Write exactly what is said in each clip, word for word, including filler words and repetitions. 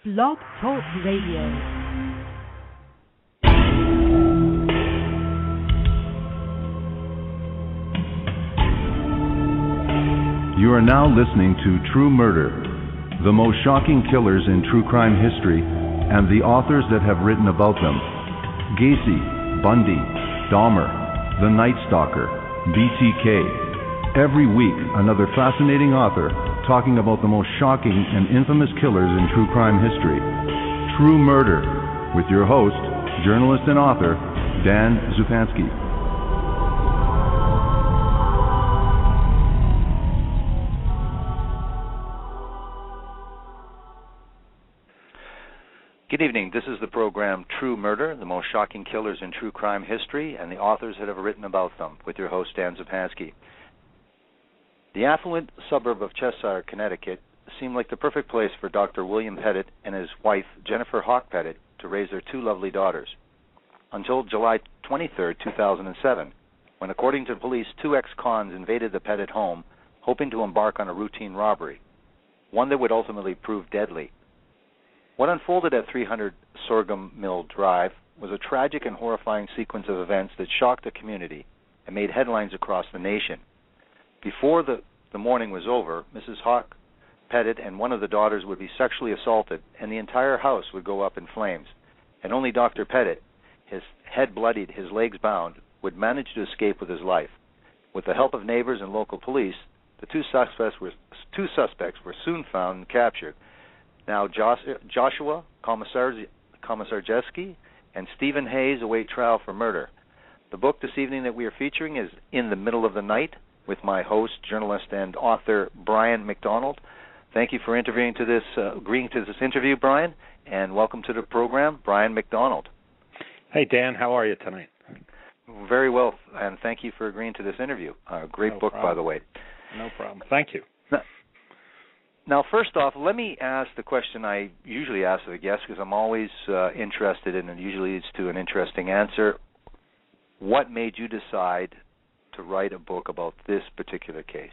Blog Talk Radio. You are now listening to True Murder, the most shocking killers in true crime history, and the authors that have written about them. Gacy, Bundy, Dahmer, The Night Stalker, B T K. Every week, another fascinating author talking about the most shocking and infamous killers in true crime history. True Murder, with your host, journalist and author, Dan Zupansky. Good evening. This is the program True Murder, the most shocking killers in true crime history, and the authors that have written about them, with your host, Dan Zupansky. The affluent suburb of Cheshire, Connecticut, seemed like the perfect place for Doctor William Pettit and his wife, Jennifer Hawk Pettit, to raise their two lovely daughters, until July twenty-third, two thousand seven, when, according to police, two ex-cons invaded the Pettit home, hoping to embark on a routine robbery, one that would ultimately prove deadly. What unfolded at three hundred Sorghum Mill Drive was a tragic and horrifying sequence of events that shocked the community and made headlines across the nation. Before the, the morning was over, Missus Hawk Pettit and one of the daughters would be sexually assaulted, and the entire house would go up in flames. And only Doctor Pettit, his head bloodied, his legs bound, would manage to escape with his life. With the help of neighbors and local police, the two suspects were, two suspects were soon found and captured. Now Joshua Komisarjevsky and Stephen Hayes await trial for murder. The book this evening that we are featuring is In the Middle of the Night, with my host, journalist, and author, Brian McDonald. Thank you for interviewing to this, uh, agreeing to this interview, Brian, and welcome to the program, Brian McDonald. Hey, Dan, how are you tonight? Very well, and thank you for agreeing to this interview. Uh, great no book, problem. by the way. No problem. Thank you. Now, now, first off, let me ask the question I usually ask the guests, because I'm always uh, interested in, and it usually leads to an interesting answer. What made you decide to write a book about this particular case?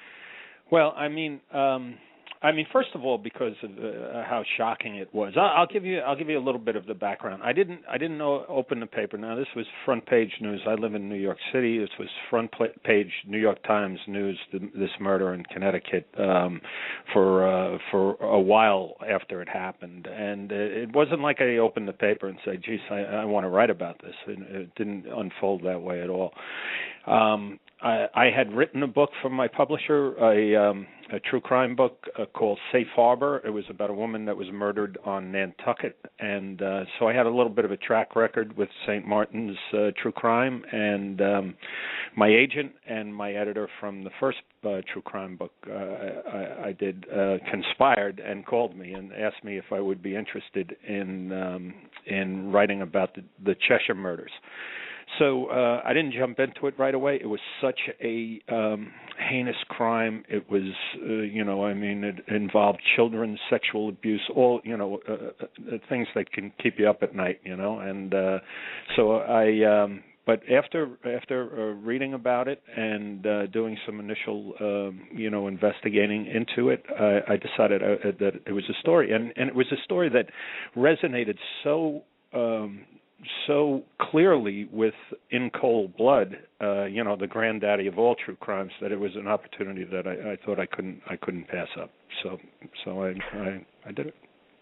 Well, I mean, um, I mean, first of all, because of uh, how shocking it was. I'll, I'll give you, I'll give you a little bit of the background. I didn't, I didn't know, open the paper. Now, this was front page news. I live in New York City. This was front page New York Times news. This murder in Connecticut um, for uh, for a while after it happened, and it wasn't like I opened the paper and said, "Geez, I, I want to write about this." It, it didn't unfold that way at all. Um, I, I had written a book for my publisher, a, um, a true crime book uh, called Safe Harbor. It was about a woman that was murdered on Nantucket, and uh, so I had a little bit of a track record with Saint Martin's uh, True Crime, and um, my agent and my editor from the first uh, true crime book uh, I, I did uh, conspired and called me and asked me if I would be interested in um, in writing about the, the Cheshire murders. So uh, I didn't jump into it right away. It was such a um, heinous crime. It was, uh, you know, I mean, it involved children, sexual abuse, all, you know, uh, uh, things that can keep you up at night, you know. And uh, so I, um, but after after uh, reading about it and uh, doing some initial, um, you know, investigating into it, I, I decided uh, that it was a story, and and it was a story that resonated so. Um, so clearly with In Cold Blood, uh, you know, the granddaddy of all true crimes, that it was an opportunity that I, I thought I couldn't I couldn't pass up. So so I, I I did it.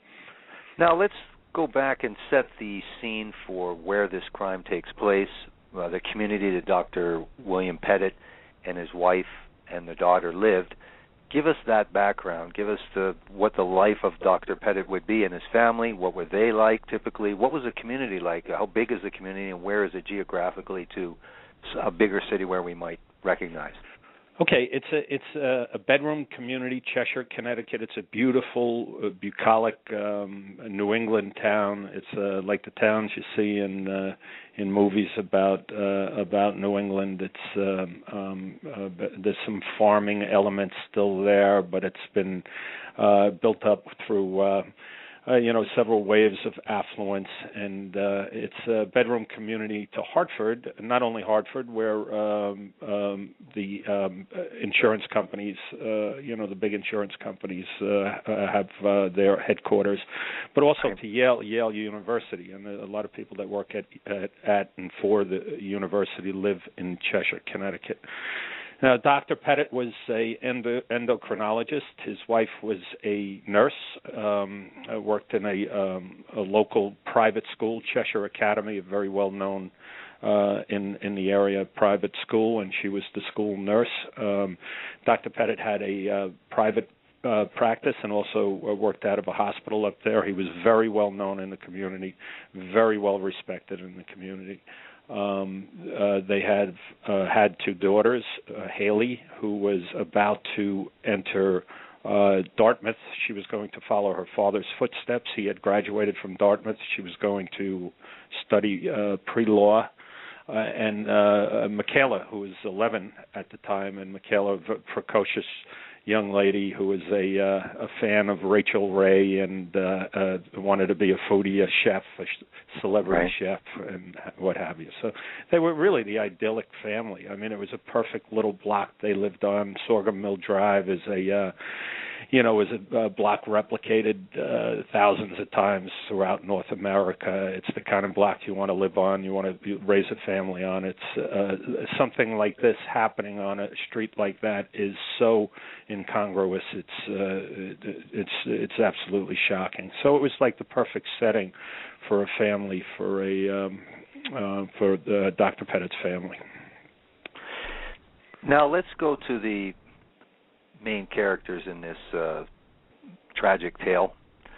Now let's go back and set the scene for where this crime takes place, uh, the community that Doctor William Pettit and his wife and their daughter lived. Give us that background. Give us the what the life of Doctor Pettit would be and his family. What were they like typically? What was the community like? How big is the community, and where is it geographically to a bigger city where we might recognize? Okay, it's a it's a, a bedroom community, Cheshire, Connecticut. It's a beautiful, uh, bucolic um, New England town. It's uh, like the towns you see in uh, in movies about uh, about New England. It's um, um, uh, there's some farming elements still there, but it's been uh, built up through. Uh, uh, you know, several waves of affluence, and uh, it's a bedroom community to Hartford, not only Hartford, where um, um, the um, insurance companies, uh, you know, the big insurance companies uh, have uh, their headquarters, but also to Yale, Yale University, and a lot of people that work at, at, at and for the university live in Cheshire, Connecticut. Now, Doctor Pettit was a endo- endocrinologist. His wife was a nurse, um, worked in a, um, a local private school, Cheshire Academy, a very well-known uh, in, in the area private school, and she was the school nurse. Um, Doctor Pettit had a uh, private uh, practice and also uh, worked out of a hospital up there. He was very well-known in the community, very well-respected in the community. Um, uh, they had uh, had two daughters, uh, Haley, who was about to enter uh, Dartmouth. She was going to follow her father's footsteps. He had graduated from Dartmouth. She was going to study uh, pre-law. Uh, and uh, Michaela, who was eleven at the time, and Michaela, a precocious young lady who was a uh, a fan of Rachel Ray and uh, uh, wanted to be a foodie, a chef, a celebrity right. chef, and what have you. So they were really the idyllic family. I mean, it was a perfect little block they lived on. Sorghum Mill Drive is a, uh, you know, is a, a block replicated uh, thousands of times throughout North America. It's the kind of block you want to live on, you want to raise a family on. It's uh, something like this happening on a street like that is so incongruous. It's uh, it's it's absolutely shocking. So it was like the perfect setting for a family, for a um, uh, for uh, Doctor Pettit's family. Now let's go to the main characters in this uh, tragic tale.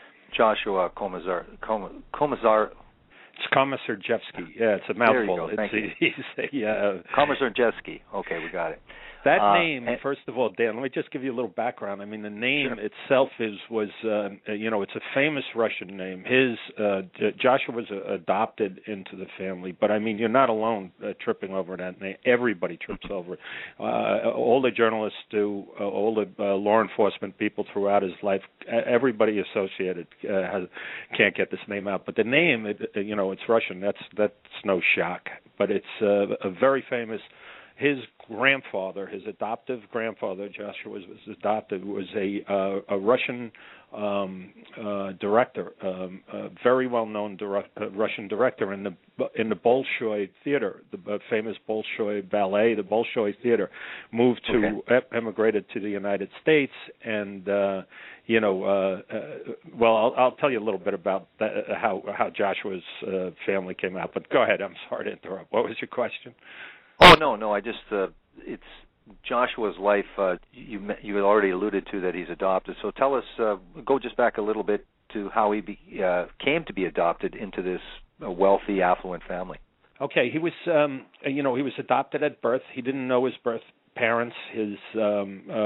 Joshua Komazar, Kom, Komazar. It's Komisarjevsky. Yeah, it's a mouthful. There you go. Thank it's, you. He's a, uh, Komisarjevsky. Okay, we got it. That uh, name, and, first of all, Dan, let me just give you a little background. I mean, the name sure. itself is was, uh, you know, it's a famous Russian name. His uh, Joshua was uh, adopted into the family, but I mean, you're not alone uh, tripping over that name. Everybody trips over it. Uh, all the journalists do, uh, all the uh, law enforcement people throughout his life. Everybody associated uh, has, can't get this name out. But the name, it, you know, it's Russian. That's that's no shock. But it's uh, a very famous. His grandfather, his adoptive grandfather, Joshua was, was adopted, was a uh, a Russian um, uh, director, um, a very well-known direct, uh, Russian director in the in the Bolshoi Theater, the uh, famous Bolshoi ballet, the Bolshoi Theater, moved to okay. emigrated to the United States, and uh, you know, uh, uh, well, I'll, I'll tell you a little bit about that, uh, how how Joshua's uh, family came out. But go ahead. I'm sorry to interrupt. What was your question? Oh no, no. I just uh, it's Joshua's life. Uh, you you had already alluded to that he's adopted. So tell us, uh, go just back a little bit to how he be, uh, came to be adopted into this uh, wealthy, affluent family. Okay, he was, um, you know, he was adopted at birth. He didn't know his birth parents. His um, uh,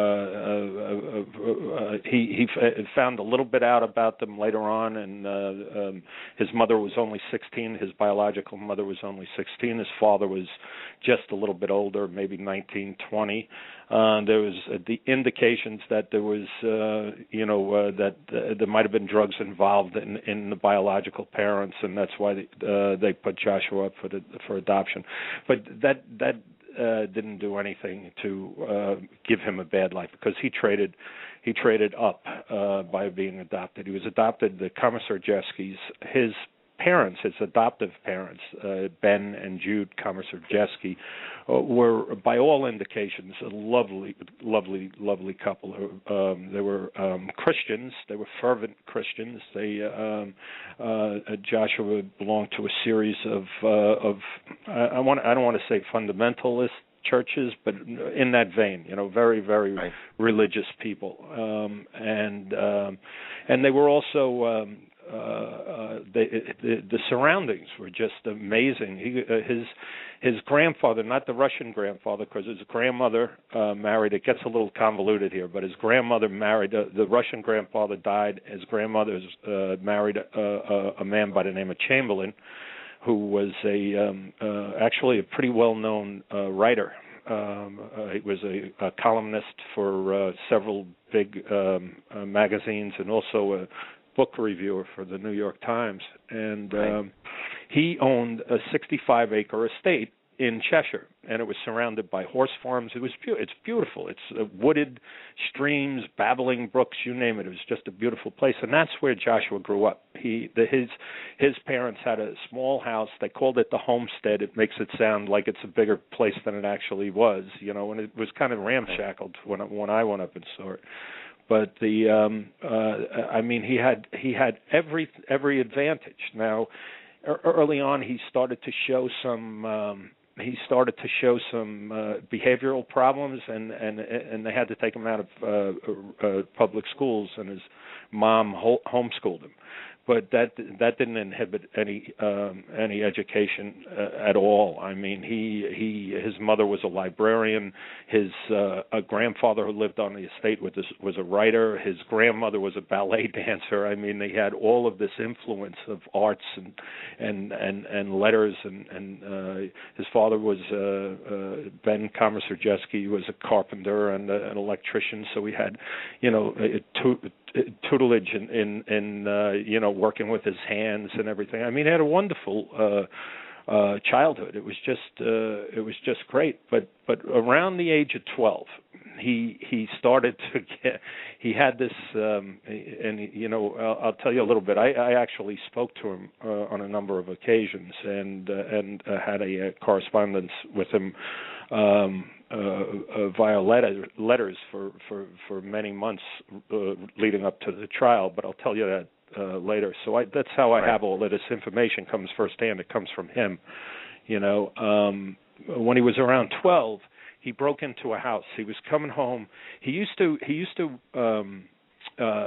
uh, uh, uh, he he f- found a little bit out about them later on, and uh, um, his mother was only sixteen. His biological mother was only sixteen. His father was just a little bit older, maybe nineteen, twenty. Uh, there was uh, the indications that there was, uh, you know, uh, that uh, there might have been drugs involved in, in the biological parents, and that's why they, uh, they put Joshua up for the, for adoption. But that that. Uh, didn't do anything to uh, give him a bad life because he traded he traded up uh, by being adopted. He was adopted. The Komisarjevskys, his parents, his adoptive parents, uh, Ben and Jude Komisarjevsky, uh, were by all indications a lovely, lovely, lovely couple. Um, they were um, Christians. They were fervent Christians. They um, uh, Joshua belonged to a series of uh, of I, I want I don't want to say fundamentalist churches, but in that vein, you know, very, very right. religious people, um, and um, and they were also. Um, Uh, uh, they, the, the surroundings were just amazing. He, uh, his his grandfather, not the Russian grandfather, because his grandmother uh, married. It gets a little convoluted here, but his grandmother married. Uh, the Russian grandfather died. His grandmother uh, married a, a, a man by the name of Chamberlain, who was a um, uh, actually a pretty well-known uh, writer. Um, uh, he was a, a columnist for uh, several big um, uh, magazines, and also a book reviewer for the New York Times, and Right. um, he owned a sixty-five acre estate in Cheshire, and it was surrounded by horse farms. It was be- it's beautiful. It's uh, wooded streams, babbling brooks, you name it. It was just a beautiful place, and that's where Joshua grew up. He the, his his parents had a small house. They called it the homestead. It makes it sound like it's a bigger place than it actually was, you know. And it was kind of ramshackled when when I went up and saw it. But the um, uh, I mean, he had he had every every advantage. Now, early on, he started to show some. Um, he started to show some uh, behavioral problems, and, and and they had to take him out of uh, uh, public schools, and his mom ho- homeschooled him. But that that didn't inhibit any um, any education uh, at all. I mean, he he his mother was a librarian. His uh, a grandfather who lived on the estate was was a writer. His grandmother was a ballet dancer. I mean, they had all of this influence of arts and and and, and letters. And and uh, his father was uh, uh, Ben Komerserjeski, was a carpenter and uh, an electrician. So we had, you know, two. tutelage in in, in uh, you know, working with his hands and everything. I mean, he had a wonderful uh, uh, childhood. It was just uh, it was just great. But but around the age of twelve, he he started to get. He had this, um, and you know, I'll, I'll tell you a little bit. I, I actually spoke to him uh, on a number of occasions, and uh, and uh, had a, a correspondence with him. Um, uh, uh, via letter, letters for, for, for many months uh, leading up to the trial, but I'll tell you that uh, later. So I, that's how I right. have all of this information. Comes firsthand. It comes from him. You know, um, when he was around twelve, he broke into a house. He was coming home. He used to he used to um, uh,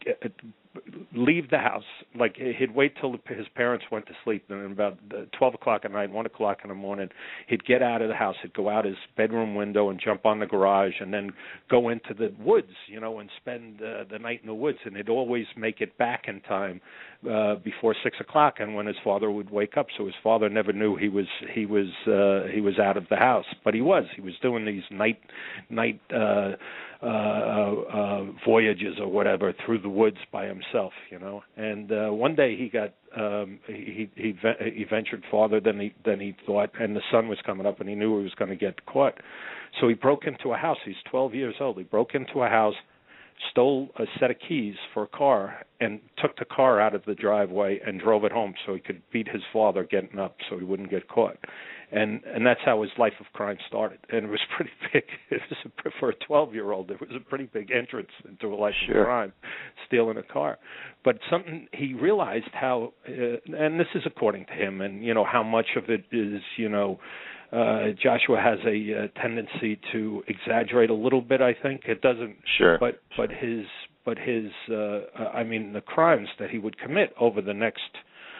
leave the house. Like, he'd wait till his parents went to sleep, and then about twelve o'clock at night, one o'clock in the morning, he'd get out of the house. He'd go out his bedroom window and jump on the garage, and then go into the woods, you know, and spend uh, the night in the woods. And he'd always make it back in time uh, before six o'clock, and when his father would wake up. So his father never knew he was he was uh, he was out of the house, but he was. He was doing these night night. Uh, Uh, uh, voyages or whatever through the woods by himself, you know. And uh, one day he got um, he he he ventured farther than he than he thought, and the sun was coming up, and he knew he was going to get caught. So he broke into a house. He's twelve years old. He broke into a house, stole a set of keys for a car, and took the car out of the driveway and drove it home so he could beat his father getting up so he wouldn't get caught. And and that's how his life of crime started. And it was pretty big. It was a, for a twelve-year-old, it was a pretty big entrance into a life sure. of crime, stealing a car. But something he realized how, uh, and this is according to him, and you know how much of it is, you know, uh, Joshua has a uh, tendency to exaggerate a little bit. I think it doesn't. Sure. But but his but his uh, I mean the crimes that he would commit over the next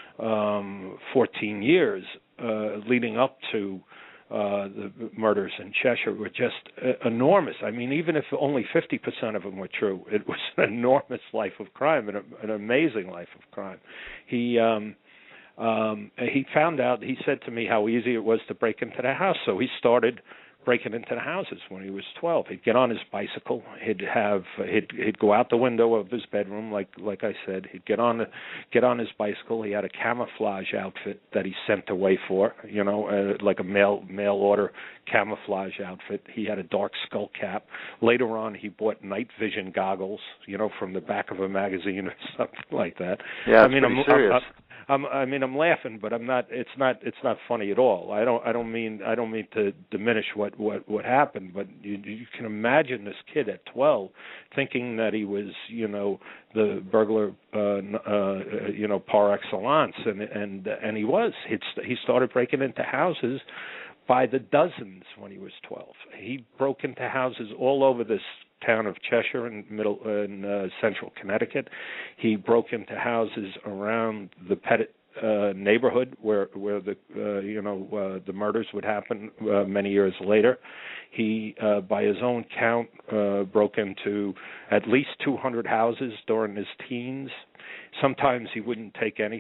um, fourteen years. Uh, leading up to uh, the murders in Cheshire were just uh, enormous. I mean, even if only fifty percent of them were true, it was an enormous life of crime, and a, an amazing life of crime. He um, um, he found out, he said to me how easy it was to break into the house, so he started breaking into the houses when he was twelve. He'd get on his bicycle. He'd have he'd he'd go out the window of his bedroom, like like I said. He'd get on the, get on his bicycle. He had a camouflage outfit that he sent away for, you know, uh, like a mail mail order camouflage outfit. He had a dark skull cap. Later on, he bought night vision goggles, you know, from the back of a magazine or something like that. Yeah, I mean, pretty I'm, serious. I'm, I'm, I mean, I'm laughing, but I'm not. It's not. It's not funny at all. I don't. I don't mean. I don't mean to diminish what, what, what happened. But you, you can imagine this kid at twelve thinking that he was, you know, the burglar, uh, uh, you know, par excellence, and and and he was. He he started breaking into houses by the dozens when he was twelve. He broke into houses all over this town of Cheshire in middle uh, in uh, central Connecticut. He broke into houses around the Pettit uh, neighborhood where where the uh, you know uh, the murders would happen uh, many years later. He, uh, by his own count, uh, broke into at least two hundred houses during his teens. Sometimes he wouldn't take anything.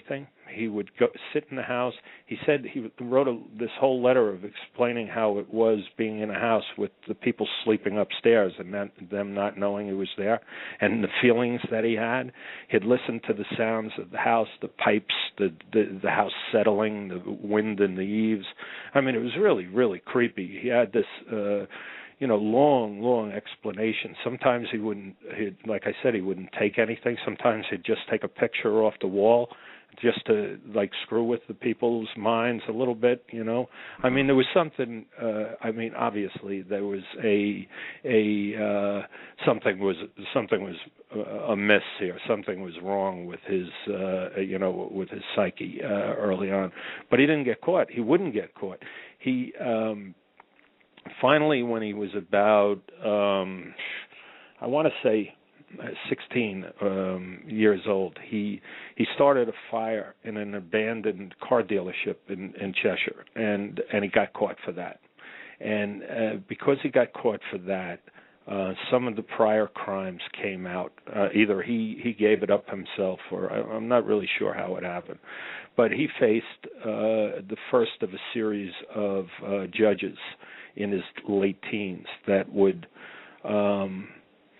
He would go sit in the house. He said he wrote a, this whole letter of explaining how it was being in a house with the people sleeping upstairs and not, them not knowing he was there, and the feelings that he had. He'd listen to the sounds of the house, the pipes, the the, the house settling, the wind in the eaves. I mean, it was really, really creepy. He had this, uh, you know, long, long explanation. Sometimes he wouldn't, he'd, like I said, he wouldn't take anything. Sometimes he'd just take a picture off the wall just to, like, screw with the people's minds a little bit, you know. I mean, there was something, uh, I mean, obviously there was a, a uh, something was, something was uh, amiss here. Something was wrong with his, uh, you know, with his psyche uh, early on. But he didn't get caught. He wouldn't get caught. He, um, finally, when he was about, um, I want to say, sixteen um, years old, he he started a fire in an abandoned car dealership in, in Cheshire, and and he got caught for that. And uh, because he got caught for that, uh, some of the prior crimes came out. Uh, either he, he gave it up himself, or I, I'm not really sure how it happened. But he faced uh, the first of a series of uh, judges in his late teens that would. Um,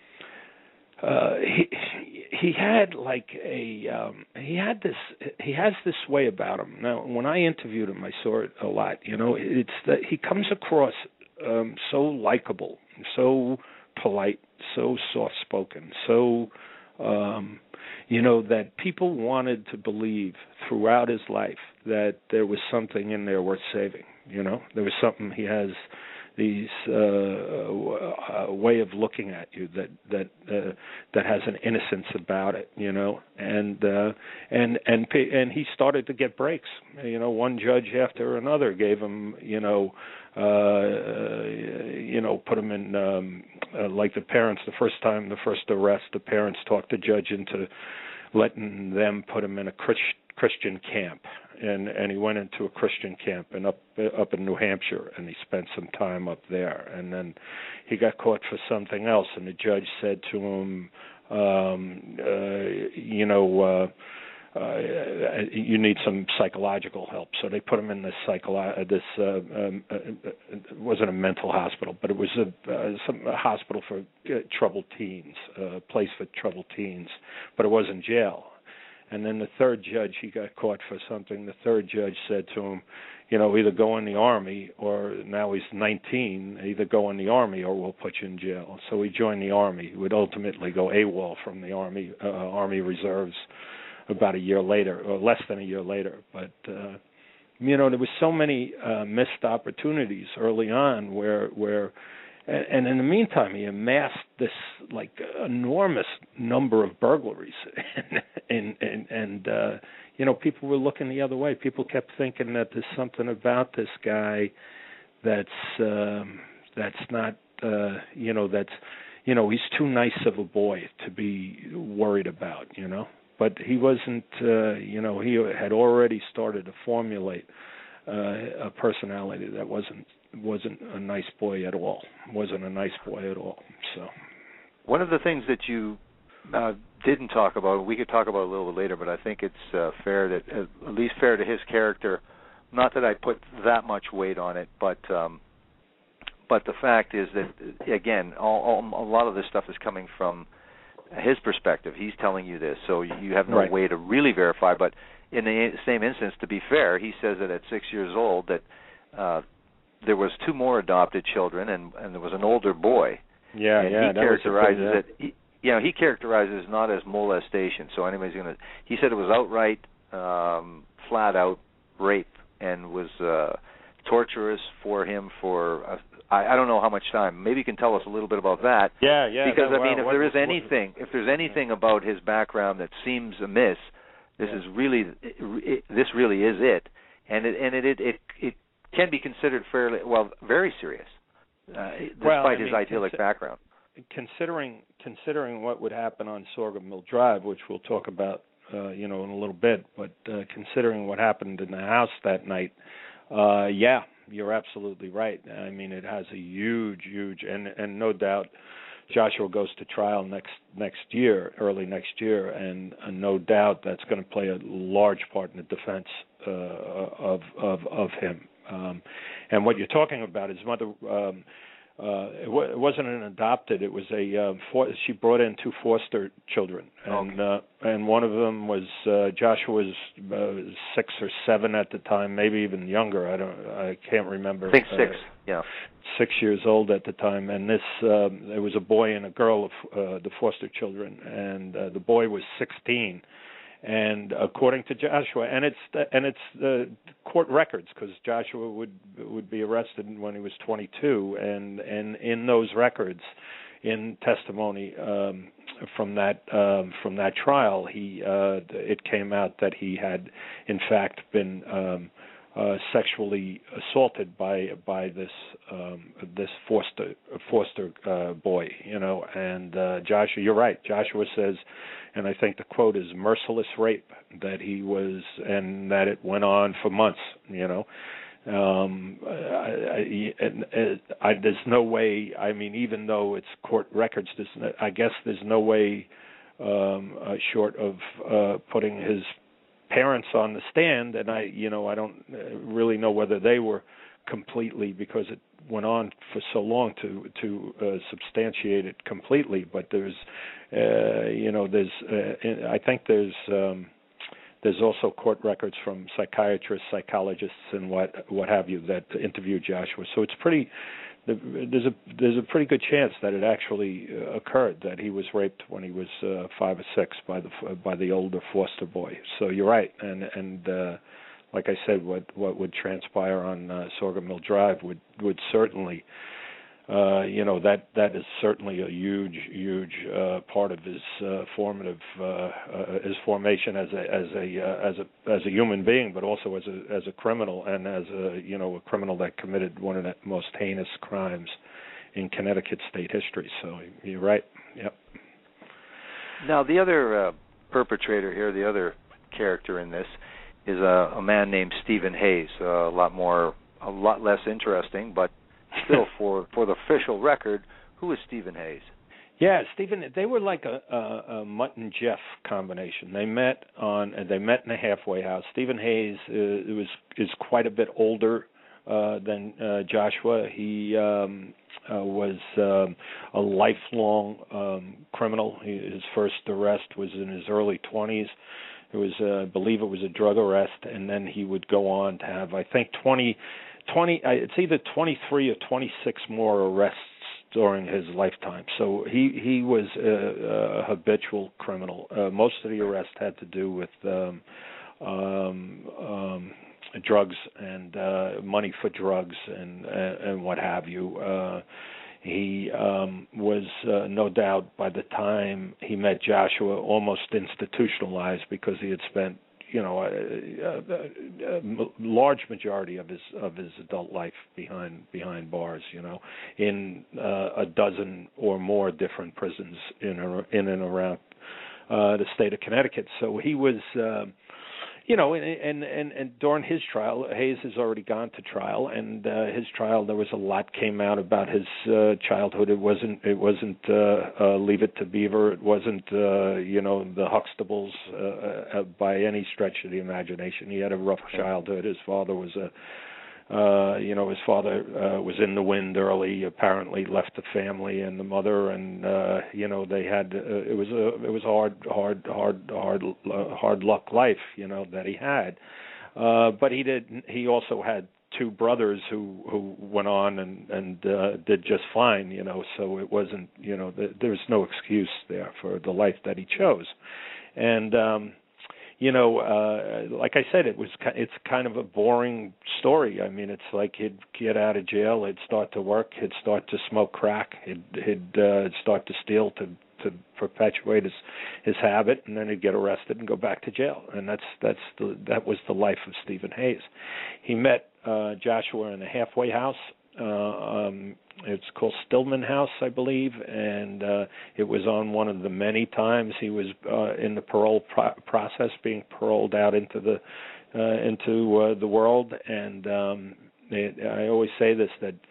Uh, he he had like a um, he had this he has this way about him. Now, when I interviewed him, I saw it a lot. You know, it's that he comes across um, so likable, so polite, so soft spoken, so um, you know, that people wanted to believe throughout his life that there was something in there worth saving. You know, there was something. He has these uh, uh, way of looking at you that that uh, that has an innocence about it, you know, and uh, and and and he started to get breaks. You know, one judge after another gave him, you know, uh, you know, put him in um, uh, like the parents. The first time, the first arrest, the parents talked the judge into letting them put him in a Christ, Christian camp. And and he went into a Christian camp and up up in New Hampshire, and he spent some time up there. And then he got caught for something else, and the judge said to him, um, uh, you know, uh, uh, you need some psychological help. So they put him in this psycholo- this uh, um, uh, it wasn't a mental hospital, but it was a, uh, some a hospital for uh, troubled teens, a place for troubled teens, but it wasn't jail. And then the third judge, he got caught for something. The third judge said to him, you know, either go in the Army, or now he's nineteen, either go in the Army or we'll put you in jail. So he joined the Army. He would ultimately go AWOL from the Army, uh, Army Reserves about a year later, or less than a year later. But, uh, you know, there was so many uh, missed opportunities early on where where and in the meantime, he amassed this like enormous number of burglaries, and and, and uh, you know, people were looking the other way. People kept thinking that there's something about this guy that's um, that's not, uh, you know, that's, you know, he's too nice of a boy to be worried about, you know. But he wasn't, uh, you know, he had already started to formulate uh, a personality that wasn't. wasn't a nice boy at all. Wasn't a nice boy at all. So, one of the things that you uh, didn't talk about, we could talk about a little bit later, but I think it's uh, fair that, uh, at least fair to his character. Not that I put that much weight on it, but um, but the fact is that, again, all, all, a lot of this stuff is coming from his perspective. He's telling you this, so you have no right. way to really verify. But in the same instance, to be fair, he says that at six years old that. Uh, There was two more adopted children, and, and there was an older boy. Yeah, and yeah. He that characterizes was a, it. He, you know, he characterizes not as molestation. So anybody's going to. He said it was outright, um, flat out rape, and was uh, torturous for him for. Uh, I, I don't know how much time. Maybe you can tell us a little bit about that. Yeah, yeah. Because that, I mean, well, if there what, is anything, what, if there's anything about his background that seems amiss, this yeah. is really. It, it, this really is it, and it and it it. it, it can be considered fairly, well, very serious, uh, despite well, I mean, his idyllic consi- background. Considering considering what would happen on Sorghum Mill Drive, which we'll talk about, uh, you know, in a little bit, but uh, considering what happened in the house that night, uh, yeah, you're absolutely right. I mean, it has a huge, huge, and and no doubt, Joshua goes to trial next next year, early next year, and, and no doubt that's going to play a large part in the defense uh, of of of him. Um, and what you're talking about, his mother. Um, Uh, it, w- it wasn't an adopted. It was a. Uh, for- she brought in two foster children, and okay. uh, and one of them was uh, Joshua was uh, six or seven at the time, maybe even younger. I don't. I can't remember. I think six. Uh, yeah. Six years old at the time, and this um, there was a boy and a girl of uh, the foster children, and uh, the boy was sixteen. And according to Joshua, and it's the, and it's the court records, because Joshua would would be arrested when he was twenty-two, and and in those records, in testimony um, from that um, from that trial, he uh, it came out that he had in fact been um, uh, sexually assaulted by by this um, this foster foster uh, boy, you know, and uh, Joshua, you're right. Joshua says. And I think the quote is merciless rape, that he was, and that it went on for months, you know. Um, I, I, and, I, there's no way, I mean, even though it's court records, there's, I guess there's no way um, uh, short of uh, putting his parents on the stand, and I, you know, I don't really know whether they were completely, because it went on for so long to to uh, substantiate it completely. But there's, uh, you know, there's, uh, I think there's um, there's also court records from psychiatrists, psychologists, and what what have you that interviewed Joshua. So it's pretty. There's a there's a pretty good chance that it actually occurred, that he was raped when he was uh, five or six by the by the older foster boy. So you're right, and and. Uh, Like I said, what what would transpire on uh, Sorghum Mill Drive would would certainly, uh, you know, that that is certainly a huge huge uh, part of his uh, formative uh, uh, his formation as a as a uh, as a as a human being, but also as a as a criminal, and as a you know a criminal that committed one of the most heinous crimes in Connecticut state history. So you're right. Yep. Now the other uh, perpetrator here, the other character in this, is a, a man named Stephen Hayes. Uh, a lot more, a lot less interesting, but still, for for the official record, who is Stephen Hayes? Yeah, Stephen. They were like a, a, a Mutt and Jeff combination. They met on, they met in a halfway house. Stephen Hayes uh, was is quite a bit older uh, than uh, Joshua. He um, uh, was um, a lifelong um, criminal. He, his first arrest was in his early twenties. It was, uh, I believe it was a drug arrest, and then he would go on to have, I think, twenty, twenty, it's either twenty-three or twenty-six more arrests during his lifetime. So he, he was a, a habitual criminal. Uh, most of the arrests had to do with um, um, um, drugs and uh, money for drugs and, and, and what have you. Uh, He um, was uh, no doubt, by the time he met Joshua, almost institutionalized, because he had spent, you know, a, a, a large majority of his of his adult life behind behind bars, you know, in uh, a dozen or more different prisons in in and around uh, the state of Connecticut. So he was. Uh, You know, and, and and and during his trial, Hayes has already gone to trial, and uh, his trial, there was a lot came out about his uh, childhood. It wasn't it wasn't uh, uh, Leave It to Beaver. It wasn't uh, you know the Huxtables uh, uh, by any stretch of the imagination. He had a rough childhood. His father was a Uh, you know, his father uh, was in the wind early. Apparently, left the family and the mother, and uh, you know, they had. Uh, it was a it was a hard, hard, hard, hard, uh, hard luck life, you know, that he had. Uh, but he did. He also had two brothers who who went on and and uh, did just fine, you know. So it wasn't, you know, th- there was no excuse there for the life that he chose, and. Um, You know, uh, like I said, it was it's kind of a boring story. I mean, it's like he'd get out of jail, he'd start to work, he'd start to smoke crack, he'd, he'd uh, start to steal to to perpetuate his his habit, and then he'd get arrested and go back to jail. And that's that's the that was the life of Stephen Hayes. He met uh, Joshua in a halfway house. Uh, um, it's called Stillman House, I believe, and uh, it was on one of the many times he was uh, in the parole pro- process, being paroled out into the uh, into uh, the world. And um, it, I always say this, that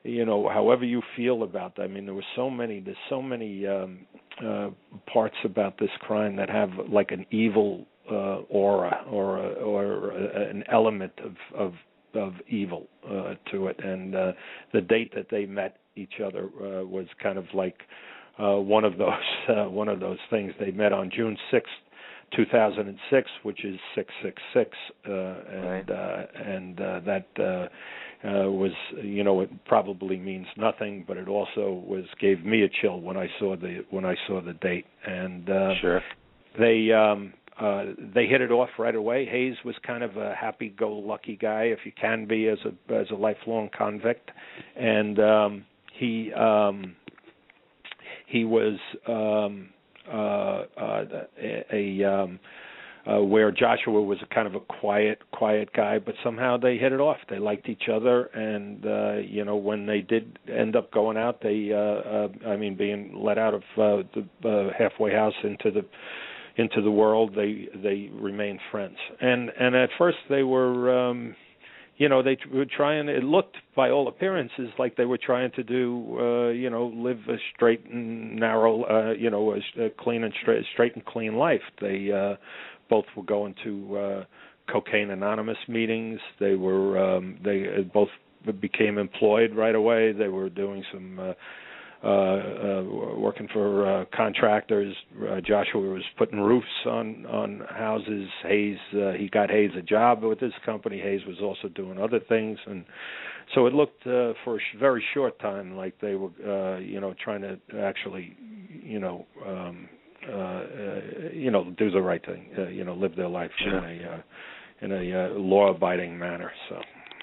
you know, however you feel about that. I mean, there were so many. There's so many um, uh, parts about this crime that have like an evil uh, aura or a, or a, an element of of, of evil uh, to it. And uh, the date that they met each other uh, was kind of like uh, one of those uh, one of those things. They met on June sixth, two thousand six, which is six six six, uh, and right. uh, and uh, that uh, uh, was, you know, it probably means nothing, but it also was gave me a chill when I saw the when I saw the date. And uh, sure, they um, uh, they hit it off right away. Hayes was kind of a happy-go-lucky guy, if you can be as a as a lifelong convict, and um, he um, he was. Um, Uh, uh, a, a um, uh, where Joshua was a kind of a quiet, quiet guy, but somehow they hit it off. They liked each other, and uh, you know, when they did end up going out, they, uh, uh, I mean, being let out of uh, the uh, halfway house into the into the world, they they remained friends. And and at first they were. Um, You know, they were trying. It looked, by all appearances, like they were trying to do, uh, you know, live a straight and narrow, uh, you know, a, a clean and straight, straight and clean life. They uh, both were going to uh, Cocaine Anonymous meetings. They were, um, they both became employed right away. They were doing some. Uh, Uh, uh, working for uh, contractors. Uh, Joshua was putting roofs on on houses. Hayes, uh, he got Hayes a job with this company. Hayes was also doing other things, and so it looked uh, for a sh- very short time like they were, uh, you know, trying to actually, you know, um, uh, uh, you know, do the right thing. Uh, you know, live their life sure. in a uh, in a uh, law-abiding manner. So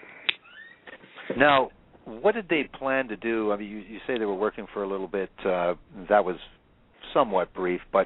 now. What did they plan to do? I mean, you, you say they were working for a little bit. Uh, that was somewhat brief, but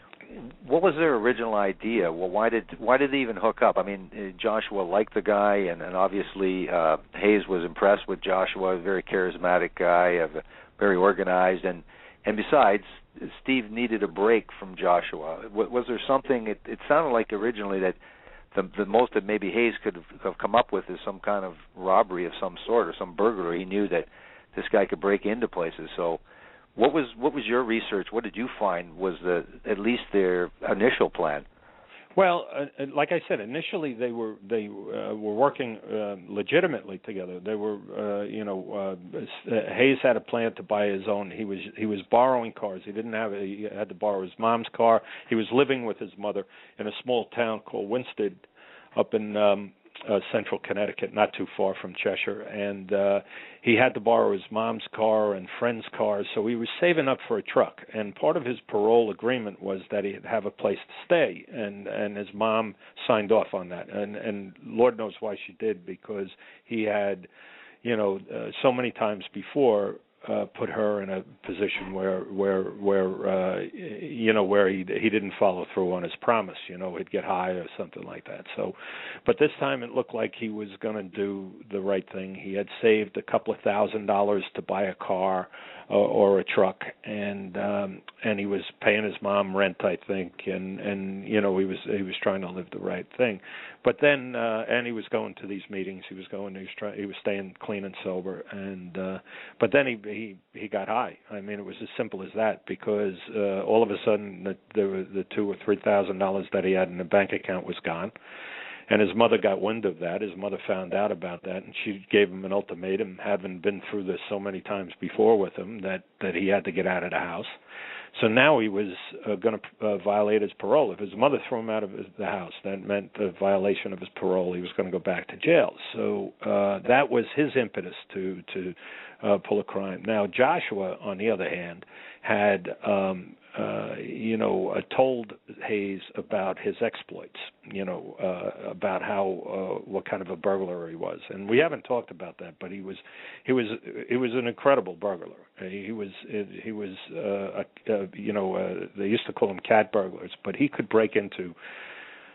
what was their original idea? Well, why did why did they even hook up? I mean, Joshua liked the guy, and, and obviously uh, Hayes was impressed with Joshua. A very charismatic guy, uh, very organized, and and besides, Steve needed a break from Joshua. Was, was there something? It, it sounded like originally that. The, the most that maybe Hayes could have come up with is some kind of robbery of some sort or some burglary. He knew that this guy could break into places. So, what was what was your research? What did you find was the at least their initial plan? Well, uh, like I said, initially they were they uh, were working uh, legitimately together. They were, uh, you know, uh, Hayes had a plan to buy his own. He was he was borrowing cars. He didn't have. He had to borrow his mom's car. He was living with his mother in a small town called Winsted, up in um, uh, central Connecticut, not too far from Cheshire. And uh, he had to borrow his mom's car and friends' cars, so he was saving up for a truck. And part of his parole agreement was that he'd have a place to stay, and, and his mom signed off on that. And, and Lord knows why she did, because he had, you know, uh, so many times before uh, put her in a position where where where uh, you know where he he didn't follow through on his promise. You know, he'd get high or something like that. So, but this time it looked like he was going to do the right thing. He had saved a couple of thousand dollars to buy a car or, or a truck, and um, and he was paying his mom rent, I think, and and you know he was he was trying to live the right thing. But then uh, and he was going to these meetings. He was going. He was trying. He was staying clean and sober. And uh, but then he he he got high. I mean, it was as simple as that, because uh, all of a sudden the the, the two or three thousand dollars that he had in the bank account was gone. And his mother got wind of that. His mother found out about that, and she gave him an ultimatum, having been through this so many times before with him, that, that he had to get out of the house. So now he was uh, going to uh, violate his parole. If his mother threw him out of his, the house, that meant a violation of his parole. He was going to go back to jail. So uh, that was his impetus to to uh, pull a crime. Now Joshua, on the other hand, had um, uh, you know uh, told Hayes about his exploits. You know uh, about how uh, what kind of a burglar he was, and we haven't talked about that. But he was he was he was an incredible burglar. He was he was uh, a, a, you know uh, they used to call him cat burglars, but he could break into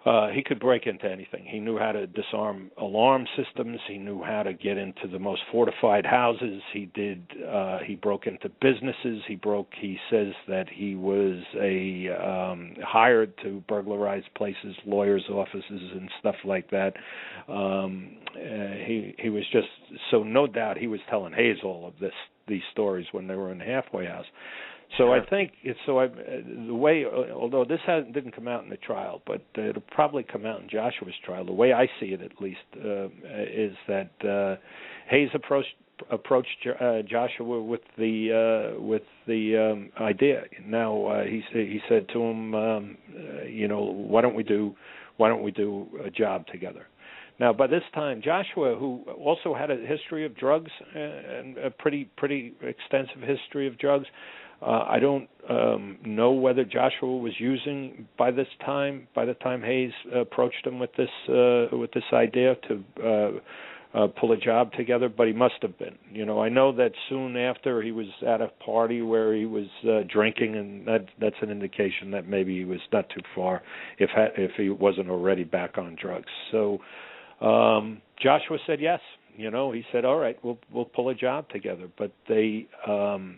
Uh, he could break into anything. He knew how to disarm alarm systems. He knew how to get into the most fortified houses. He did. Uh, he broke into businesses. He broke. He says that he was a um, hired to burglarize places, lawyers' offices, and stuff like that. Um, uh, he he was just so no doubt he was telling Hayes all of this these stories when they were in the halfway house. So I think it's so. I, the way, although this hasn't didn't come out in the trial, but uh, it'll probably come out in Joshua's trial. The way I see it, at least, uh, is that uh, Hayes approached approached uh, Joshua with the uh, with the um, idea. Now uh, he he said to him, um, uh, you know, why don't we do why don't we do a job together? Now, by this time, Joshua, who also had a history of drugs and a pretty pretty extensive history of drugs. Uh, I don't um, know whether Joshua was using by this time. By the time Hayes approached him with this uh, with this idea to uh, uh, pull a job together, but he must have been. You know, I know that soon after he was at a party where he was uh, drinking, and that that's an indication that maybe he was not too far if ha- if he wasn't already back on drugs. So um, Joshua said yes. You know, he said, "All right, we'll we'll pull a job together." But they. Um,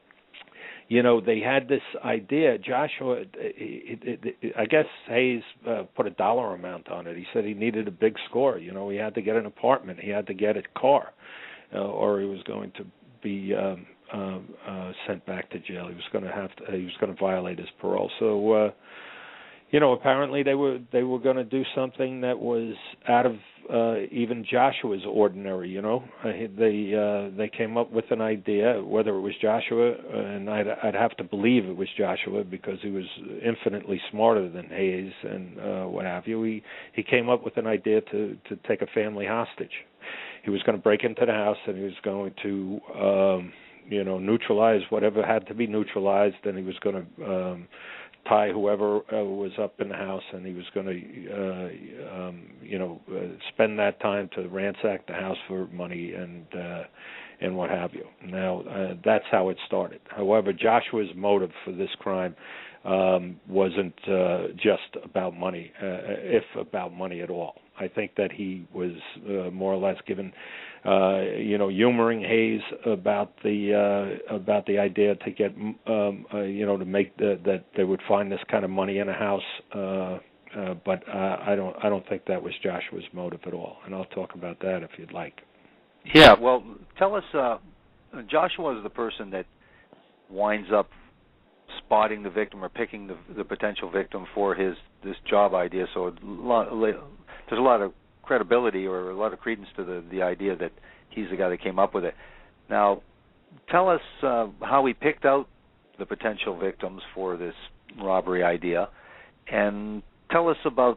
You know, they had this idea. Joshua, it, it, it, I guess Hayes uh, put a dollar amount on it. He said he needed a big score. You know, he had to get an apartment. He had to get a car, uh, or he was going to be um, uh, uh, sent back to jail. He was going to have to. He was going to violate his parole. So, uh, you know, apparently they were they were going to do something that was out of uh, even Joshua's ordinary. You know, uh, they uh, they came up with an idea. Whether it was Joshua, and I'd, I'd have to believe it was Joshua because he was infinitely smarter than Hayes and uh, what have you. He he came up with an idea to to take a family hostage. He was going to break into the house and he was going to um, you know neutralize whatever had to be neutralized, and he was going to um, tie whoever uh, was up in the house, and he was going to, uh, um, you know, uh, spend that time to ransack the house for money and uh, and what have you. Now, uh, that's how it started. However, Joshua's motive for this crime um, wasn't uh, just about money, uh, if about money at all. I think that he was uh, more or less given, uh, you know, humoring Hayes about the uh, about the idea to get, um, uh, you know, to make the, that they would find this kind of money in a house. Uh, uh, but uh, I don't I don't think that was Joshua's motive at all, and I'll talk about that if you'd like. Yeah, well, tell us. Uh, Joshua is the person that winds up spotting the victim or picking the, the potential victim for his this job idea. So a lot, there's a lot of credibility or a lot of credence to the, the idea that he's the guy that came up with it. Now, tell us uh, how he picked out the potential victims for this robbery idea, and tell us about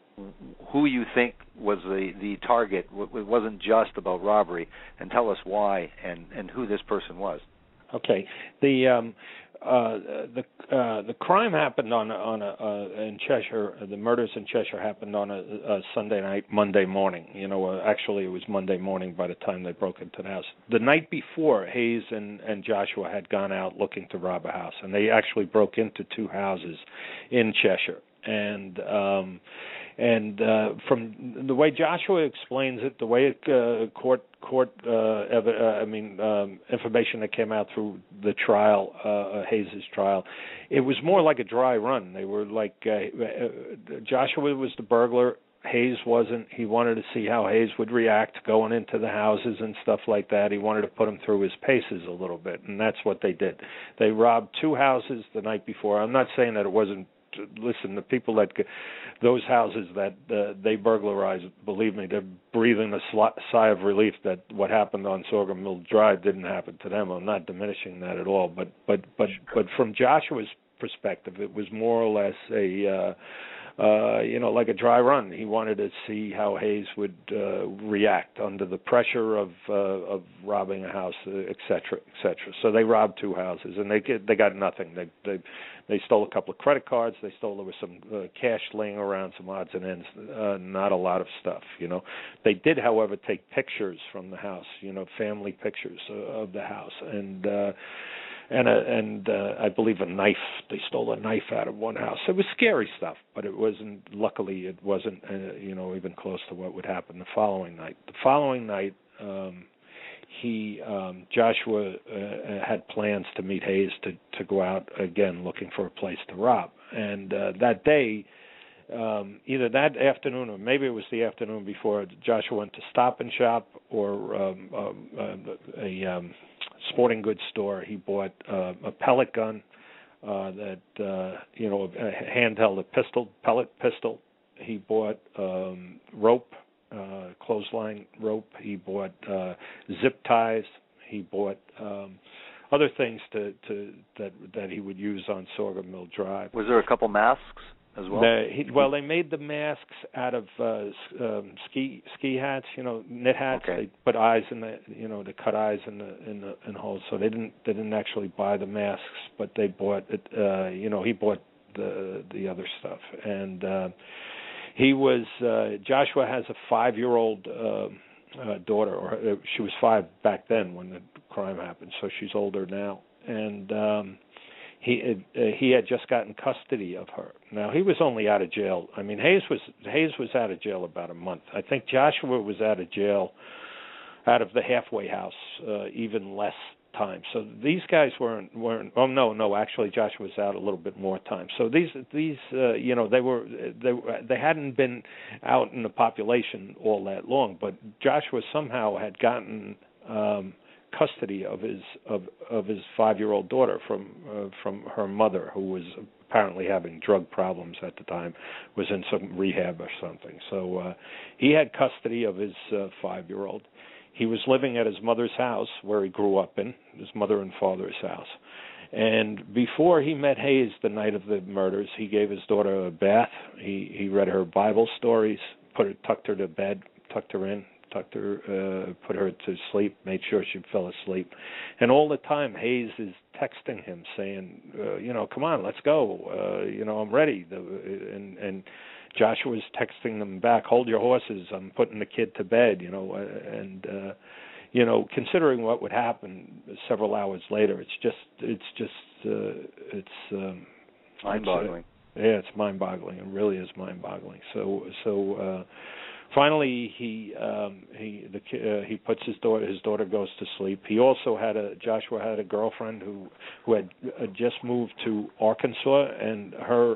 who you think was the, the target. It wasn't just about robbery, and tell us why and, and who this person was. Okay. The um, uh, the uh, the crime happened on on a, uh, in Cheshire. The murders in Cheshire happened on a, a Sunday night, Monday morning. You know, uh, actually it was Monday morning by the time they broke into the house. The night before, Hayes and, and Joshua had gone out looking to rob a house, and they actually broke into two houses in Cheshire. And um, and uh, from the way Joshua explains it, the way it, uh, court court uh, ev- uh, I mean um, information that came out through the trial, uh, Hayes's trial, it was more like a dry run. They were like uh, uh, Joshua was the burglar. Hayes wasn't. He wanted to see how Hayes would react going into the houses and stuff like that. He wanted to put him through his paces a little bit, and that's what they did. They robbed two houses the night before. I'm not saying that it wasn't. Listen, the people that those houses that uh, they burglarized, believe me, they're breathing a sl- sigh of relief that what happened on Sorghum Mill Drive didn't happen to them. I'm not diminishing that at all, but but but but from Joshua's perspective, it was more or less a uh, uh, you know like a dry run. He wanted to see how Hayes would uh, react under the pressure of uh, of robbing a house, et cetera, et cetera. So they robbed two houses, and they get, they got nothing. They they They stole a couple of credit cards. They stole there was some uh, cash laying around, some odds and ends, uh, not a lot of stuff, you know. They did, however, take pictures from the house, you know, family pictures uh, of the house. And uh, and a, and uh, I believe a knife. They stole a knife out of one house. It was scary stuff, but it wasn't. Luckily, it wasn't uh, you know even close to what would happen the following night. The following night, um, he um, Joshua uh, had plans to meet Hayes to to go out again looking for a place to rob, and uh, that day. Um, either that afternoon or maybe it was the afternoon before, Joshua went to Stop and Shop or um, um, uh, a um, sporting goods store. He bought uh, a pellet gun uh, that, uh, you know, a handheld, a pistol, pellet pistol. He bought um, rope, uh, clothesline rope. He bought uh, zip ties. He bought um, other things to, to that that he would use on Sauger Mill Drive. Was there a couple masks as well? The, he, well, they made the masks out of uh, um, ski ski hats, you know, knit hats. Okay. They put eyes in the, you know, to cut eyes in the in the in holes. So they didn't they didn't actually buy the masks, but they bought it. Uh, you know, he bought the the other stuff, and uh, he was uh, Joshua has a five-year-old uh, uh, daughter, or uh, she was five back then when the crime happened, so she's older now, and. Um, He uh, he had just gotten custody of her. Now he was only out of jail. I mean Hayes was Hayes was out of jail about a month. I think Joshua was out of jail, out of the halfway house, uh, even less time. So these guys weren't weren't. Oh no no actually Joshua was out a little bit more time. So these these uh, you know they were they they hadn't been out in the population all that long. But Joshua somehow had gotten. Um, custody of his of of his five-year-old daughter from uh, from her mother, who was apparently having drug problems at the time, was in some rehab or something. So uh, he had custody of his uh, five-year-old. He was living at his mother's house, where he grew up in, his mother and father's house. And before he met Hayes the night of the murders, he gave his daughter a bath. He he read her Bible stories, put her tucked her to bed, tucked her in. tucked her, uh, put her to sleep, made sure she fell asleep. And all the time, Hayes is texting him saying, uh, you know, come on, let's go. Uh, you know, I'm ready. The, and, and Joshua's texting them back, hold your horses, I'm putting the kid to bed, you know. And, uh, you know, considering what would happen several hours later, it's just, it's just, uh, it's... Um, mind-boggling. It's, uh, yeah, it's mind-boggling. It really is mind-boggling. So, so, uh, Finally, he um, he the uh, he puts his daughter. His daughter goes to sleep. He also had a Joshua had a girlfriend who who had uh, just moved to Arkansas, and her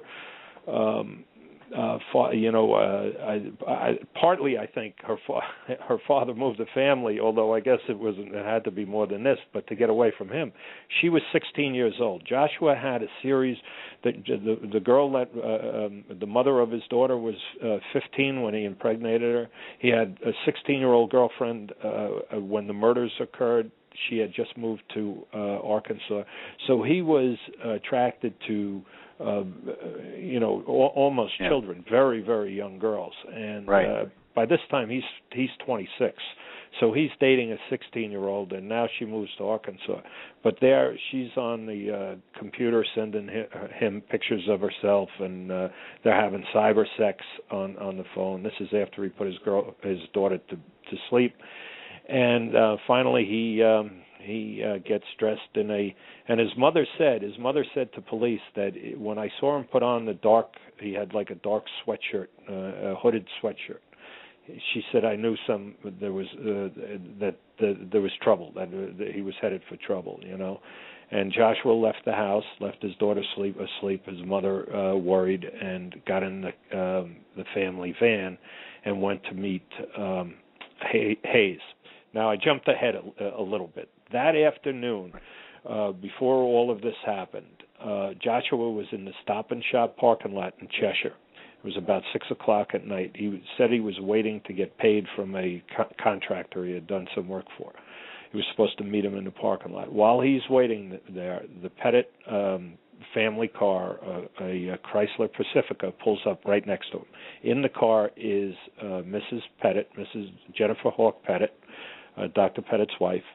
um, uh, fa- you know uh, I, I, partly I think her fa- her father moved the family, although I guess it wasn't it had to be more than this, but to get away from him. She was sixteen years old. Joshua had a series. The the, the girl that uh, um, the mother of his daughter was uh, fifteen when he impregnated her. He had a sixteen-year-old girlfriend uh, when the murders occurred. She had just moved to uh, Arkansas, so he was uh, attracted to uh, you know al- almost yeah. children, very very young girls, and right. uh, by this time he's he's twenty-six. So he's dating a sixteen-year-old, and now she moves to Arkansas. But there, she's on the uh, computer sending him, him pictures of herself, and uh, they're having cyber sex on, on the phone. This is after he put his girl, his daughter to to sleep, and uh, finally he um, he uh, gets dressed in a. And his mother said, his mother said to police that when I saw him put on the dark, he had like a dark sweatshirt, uh, a hooded sweatshirt. She said, "I knew some there was uh, that the, there was trouble, that, uh, that he was headed for trouble, you know." And Joshua left the house, left his daughter sleep asleep. His mother uh, worried and got in the um, the family van and went to meet um, Hayes. Now I jumped ahead a, a little bit. That afternoon, uh, before all of this happened, uh, Joshua was in the Stop and Shop parking lot in Cheshire. It was about six o'clock at night. He said he was waiting to get paid from a co- contractor he had done some work for. He was supposed to meet him in the parking lot. While he's waiting there, the Pettit um, family car, uh, a, a Chrysler Pacifica, pulls up right next to him. In the car is uh, Missus Pettit, Missus Jennifer Hawk Pettit, uh, Doctor Pettit's wife,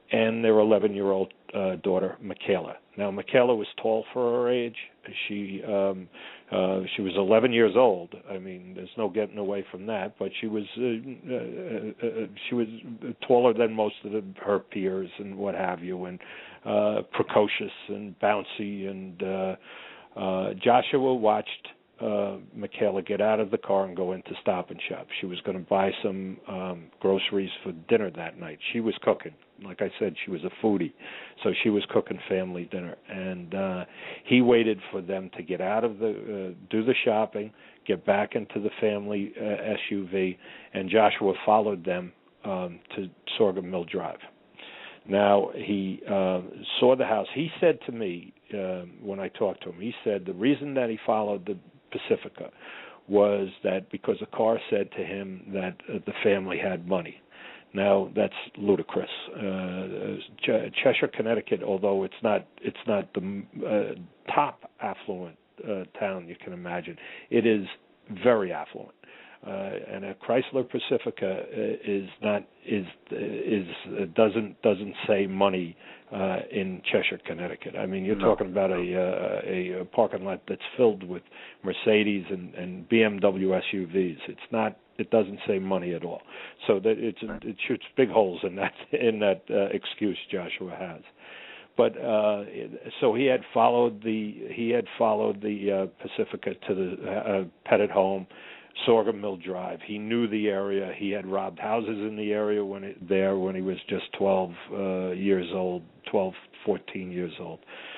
and their eleven-year-old uh, daughter, Michaela. Now, Michaela was tall for her age. She um, uh, she was eleven years old. I mean, there's no getting away from that. But she was uh, uh, uh, she was taller than most of the, her peers and what have you, and uh, precocious and bouncy. And uh, uh, Joshua watched Uh, Michaela get out of the car and go into Stop and Shop. She was going to buy some um, groceries for dinner that night. She was cooking. Like I said, she was a foodie, so she was cooking family dinner. And uh, he waited for them to get out of the, uh, do the shopping, get back into the family uh, S U V, and Joshua followed them um, to Sorghum Mill Drive. Now, he uh, saw the house. He said to me uh, when I talked to him, he said the reason that he followed the Pacifica was that because a car said to him that uh, the family had money. Now that's ludicrous. Uh, Ch- Cheshire, Connecticut, although it's not it's not the uh, top affluent uh, town you can imagine, it is very affluent. Uh, and a Chrysler Pacifica is not is is uh, doesn't doesn't say money uh, in Cheshire, Connecticut. I mean, you're no. talking about a, uh, a parking lot that's filled with Mercedes and, and B M W S U Vs. It's not. It doesn't say money at all. So that it's it shoots big holes in that in that uh, excuse Joshua has. But uh, so he had followed the he had followed the uh, Pacifica to the uh, Pettit home. Sorghum Mill Drive. He knew the area. He had robbed houses in the area when it, there when he was just twelve uh, years old, twelve, fourteen years old.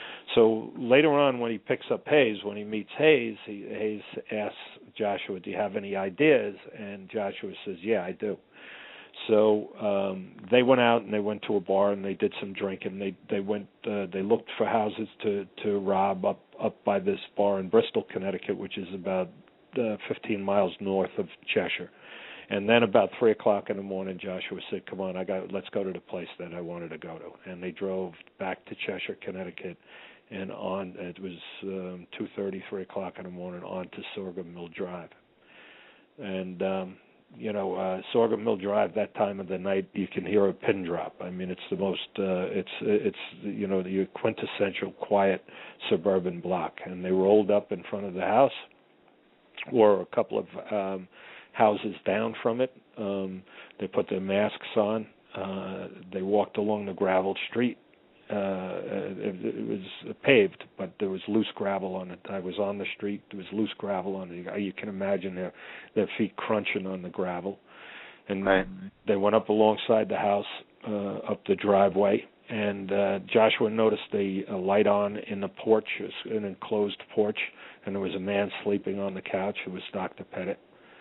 So later on, when he picks up Hayes, when he meets Hayes, he, Hayes asks Joshua, "Do you have any ideas?" And Joshua says, "Yeah, I do." So um, they went out and they went to a bar and they did some drinking. They they went uh, they looked for houses to to rob up up by this bar in Bristol, Connecticut, which is about Uh, fifteen miles north of Cheshire. And then about three o'clock in the morning, Joshua said, "Come on, I got. Let's go to the place that I wanted to go to." And they drove back to Cheshire, Connecticut, and on. It was um, two thirty, three o'clock in the morning, on to Sorghum Mill Drive. And um, you know, uh, Sorghum Mill Drive, that time of the night, you can hear a pin drop. I mean, it's the most. Uh, it's it's you know the quintessential quiet suburban block. And they rolled up in front of the house, or a couple of um, houses down from it. Um, they put their masks on. Uh, they walked along the gravel street. Uh, it, it was paved, but there was loose gravel on it. I was on the street. There was loose gravel on it. You can imagine their, their feet crunching on the gravel. And right. They went up alongside the house, uh, up the driveway. And uh, Joshua noticed a, a light on in the porch, an enclosed porch, and there was a man sleeping on the couch. It was Doctor Pettit.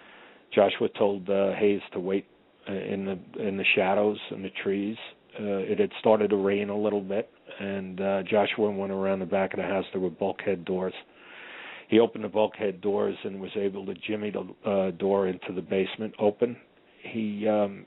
Joshua told uh, Hayes to wait uh, in the in the shadows and the trees. Uh, it had started to rain a little bit, and uh, Joshua went around the back of the house. There were bulkhead doors. He opened the bulkhead doors and was able to jimmy the uh, door into the basement open. He um,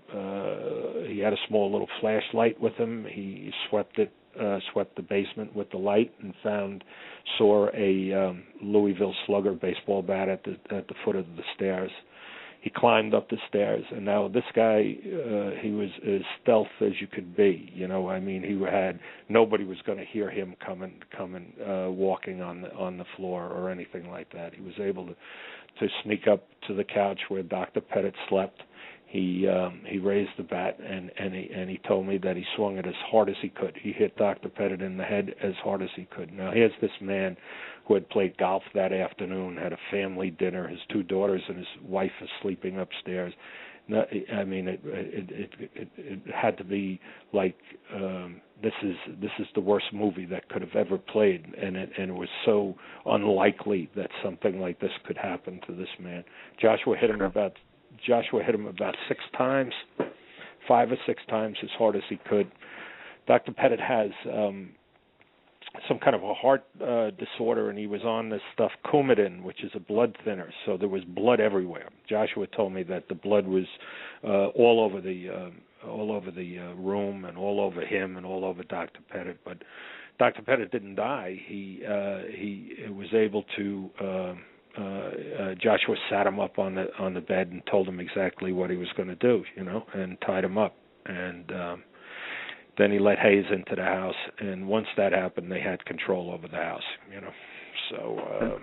uh, he had a small little flashlight with him. He swept it, uh, swept the basement with the light, and found saw a um, Louisville Slugger baseball bat at the at the foot of the stairs. He climbed up the stairs, and now this guy, uh, he was as stealth as you could be. You know, I mean, he had nobody was going to hear him coming, coming, uh, walking on the on the floor or anything like that. He was able to to sneak up to the couch where Doctor Pettit slept. He um, he raised the bat and and he and he told me that he swung it as hard as he could. He hit Doctor Pettit in the head as hard as he could. Now here's this man who had played golf that afternoon, had a family dinner. His two daughters and his wife are sleeping upstairs. Now, I mean, it it, it it it had to be like um, this is this is the worst movie that could have ever played, and it and it was so unlikely that something like this could happen to this man. Joshua hit him about. Joshua hit him about six times, five or six times as hard as he could. Doctor Pettit has um, some kind of a heart uh, disorder, and he was on this stuff, Coumadin, which is a blood thinner, so there was blood everywhere. Joshua told me that the blood was uh, all over the uh, all over the uh, room and all over him and all over Doctor Pettit. But Doctor Pettit didn't die. He uh, he was able to. Uh, Uh, uh, Joshua sat him up on the on the bed and told him exactly what he was going to do, you know, and tied him up. And um, then he let Hayes into the house, and once that happened, they had control over the house. You know, so. Uh,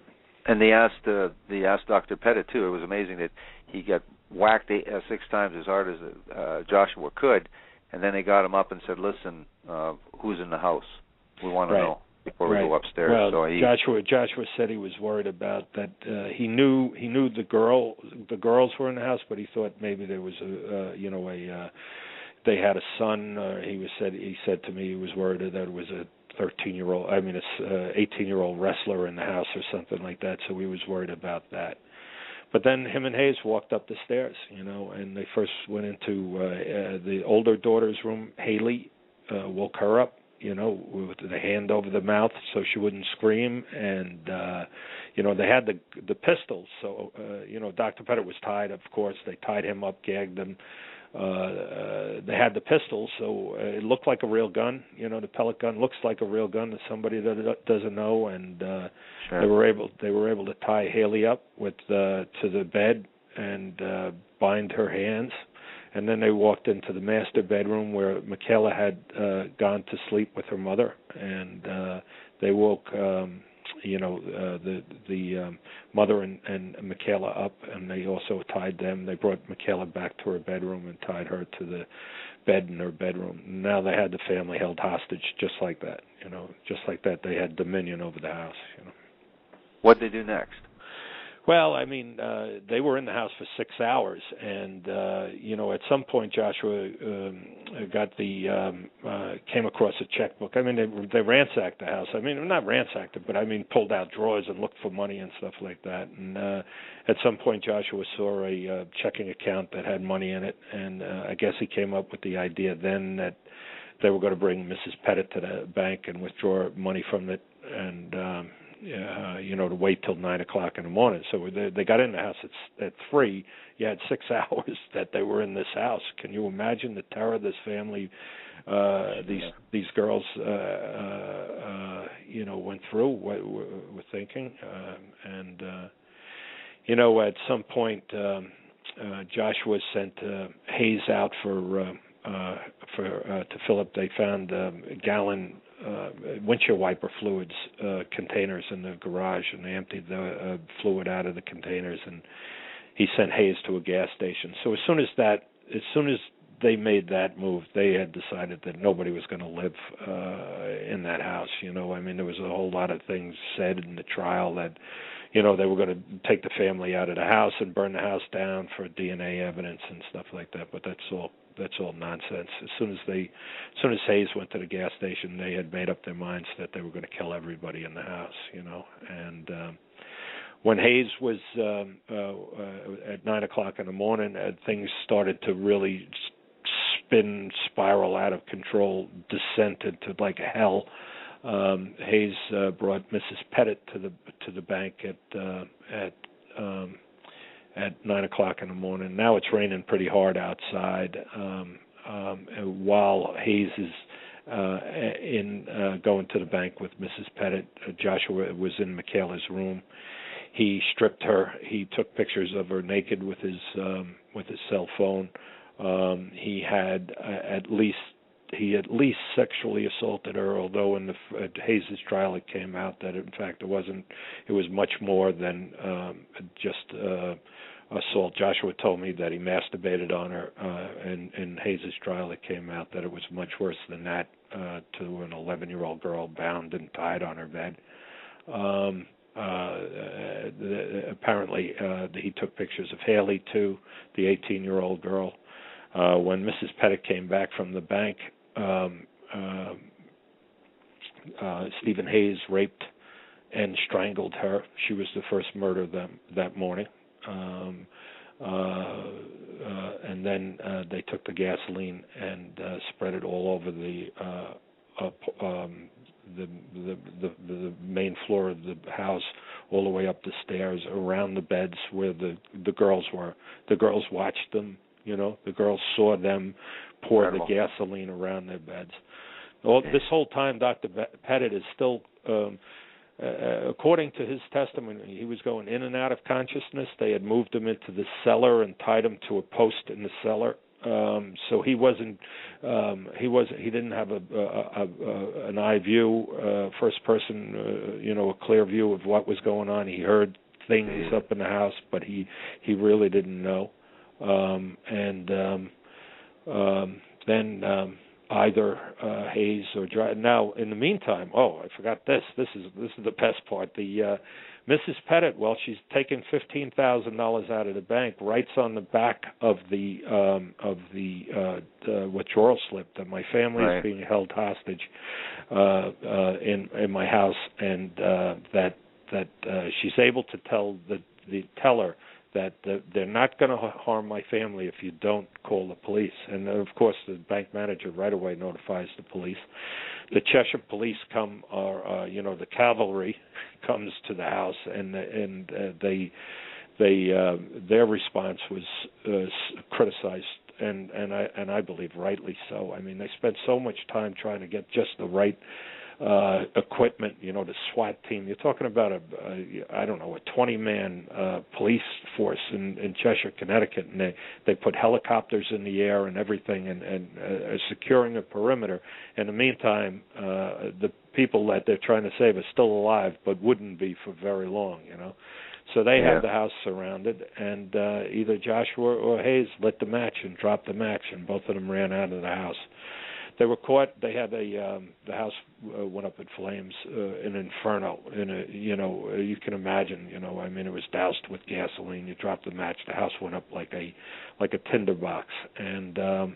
and they asked uh, they asked Doctor Pettit too. It was amazing that he got whacked eight, uh, six times as hard as uh, Joshua could, and then they got him up and said, "Listen, uh, who's in the house? We want to right. know before right. we go upstairs." Well, so he, Joshua Joshua said he was worried about that. Uh, he knew he knew the girl the girls were in the house, but he thought maybe there was a uh, you know a uh, they had a son. Uh, he was said he said to me he was worried that it was a thirteen-year-old, I mean, a eighteen-year-old wrestler in the house or something like that. So he was worried about that. But then him and Hayes walked up the stairs, you know, and they first went into uh, uh, the older daughter's room. Haley uh, woke her up, you know, with the hand over the mouth so she wouldn't scream. And, uh, you know, they had the the pistols. So, uh, you know, Doctor Pettit was tied, of course. They tied him up, gagged him. Uh, uh, they had the pistols, so uh, it looked like a real gun. You know, the pellet gun looks like a real gun to somebody that doesn't know. And uh, sure. they were able they were able to tie Haley up with uh, to the bed and uh, bind her hands. And then they walked into the master bedroom where Michaela had uh, gone to sleep with her mother, and uh, they woke. Um, you know, uh, the the um, mother and, and Michaela up, and they also tied them. They brought Michaela back to her bedroom and tied her to the bed in her bedroom. Now they had the family held hostage just like that, you know, just like that. They had dominion over the house, you know. What did they do next? Well, I mean, uh, they were in the house for six hours, and uh, you know, at some point, Joshua um, got the um, uh, came across a checkbook. I mean, they, they ransacked the house. I mean, not ransacked it, but I mean, pulled out drawers and looked for money and stuff like that. And uh, at some point, Joshua saw a uh, checking account that had money in it, and uh, I guess he came up with the idea then that they were going to bring Missus Pettit to the bank and withdraw money from it, and um, Uh, you know, to wait till nine o'clock in the morning. So they, they got in the house at, at three. You had six hours that they were in this house. Can you imagine the terror this family, uh, these yeah. these girls, uh, uh, uh, you know, went through? What were thinking? Uh, and uh, you know, at some point, um, uh, Joshua sent uh, Hayes out for uh, uh, for uh, to fill up. They found um, a gallon. Uh, windshield wiper fluids uh, containers in the garage, and they emptied the uh, fluid out of the containers, and he sent Hayes to a gas station. So as soon as that, as soon as they made that move, they had decided that nobody was going to live uh, in that house. You know, I mean, there was a whole lot of things said in the trial that, you know, they were going to take the family out of the house and burn the house down for D N A evidence and stuff like that. But that's all. That's all nonsense. As soon as they, as soon as Hayes went to the gas station, they had made up their minds that they were going to kill everybody in the house. You know, and um, when Hayes was um, uh, uh, at nine o'clock in the morning, uh, things started to really spin, spiral out of control, descent into like hell. Um, Hayes uh, brought Missus Pettit to the to the bank at uh, at. Um, at nine o'clock in the morning. Now it's raining pretty hard outside. Um, um, while Hayes is uh, in uh, going to the bank with Missus Pettit, uh, Joshua was in Michaela's room. He stripped her. He took pictures of her naked with his um, with his cell phone. Um, he had uh, at least he at least sexually assaulted her. Although in the at Hayes' trial it came out that in fact it wasn't. It was much more than um, just. Uh, assault. Joshua told me that he masturbated on her. Uh, in, in Hayes' trial, it came out that it was much worse than that uh, to an eleven-year-old girl bound and tied on her bed. Um, uh, the, apparently, uh, he took pictures of Haley, too, the eighteen-year-old girl. Uh, when Missus Pettit came back from the bank, um, uh, uh, Stephen Hayes raped and strangled her. She was the first murder that, that morning. Um, uh, uh, and then uh, they took the gasoline and uh, spread it all over the uh, up, um, the, the the the main floor of the house, all the way up the stairs, around the beds where the the girls were. The girls watched them. You know, the girls saw them pour Incredible. the gasoline around their beds. All, this whole time, Doctor Pettit is still. Um, Uh, according to his testimony, he was going in and out of consciousness. They had moved him into the cellar and tied him to a post in the cellar, Um, so he wasn't um, he wasn't he didn't have a, a, a, a an eye view, uh, first person, uh, you know, a clear view of what was going on. He heard things up in the house, but he he really didn't know. Um, and um, um, then um, either uh, Hayes or Dry. Now, in the meantime, oh, I forgot this. This is this is the best part. The uh, Missus Pettit, well, she's taken fifteen thousand dollars out of the bank, writes on the back of the um, of the, uh, the withdrawal slip that my family right. is being held hostage uh, uh, in in my house, and uh, that that uh, she's able to tell the the teller that the, they're not going to harm my family if you don't call the police. And of course, the bank manager right away notifies the police. The Cheshire police come, or uh, you know, the cavalry comes to the house, and and uh, they they uh, their response was uh, criticized, and and I and I believe rightly so. I mean, they spent so much time trying to get just the right uh, equipment, you know, the SWAT team. You're talking about a, a I don't know, a twenty-man uh, police force in, in Cheshire, Connecticut, and they, they put helicopters in the air and everything, and, and uh, securing a perimeter. In the meantime, uh, the people that they're trying to save are still alive, but wouldn't be for very long, you know. So they yeah. had the house surrounded, and uh, either Joshua or Hayes lit the match and dropped the match, and both of them ran out of the house. They were caught. They had a um, the house uh, went up in flames, uh, an inferno. In a you know you can imagine. You know I mean it was doused with gasoline. You dropped the match, the house went up like a like a tinderbox. And um,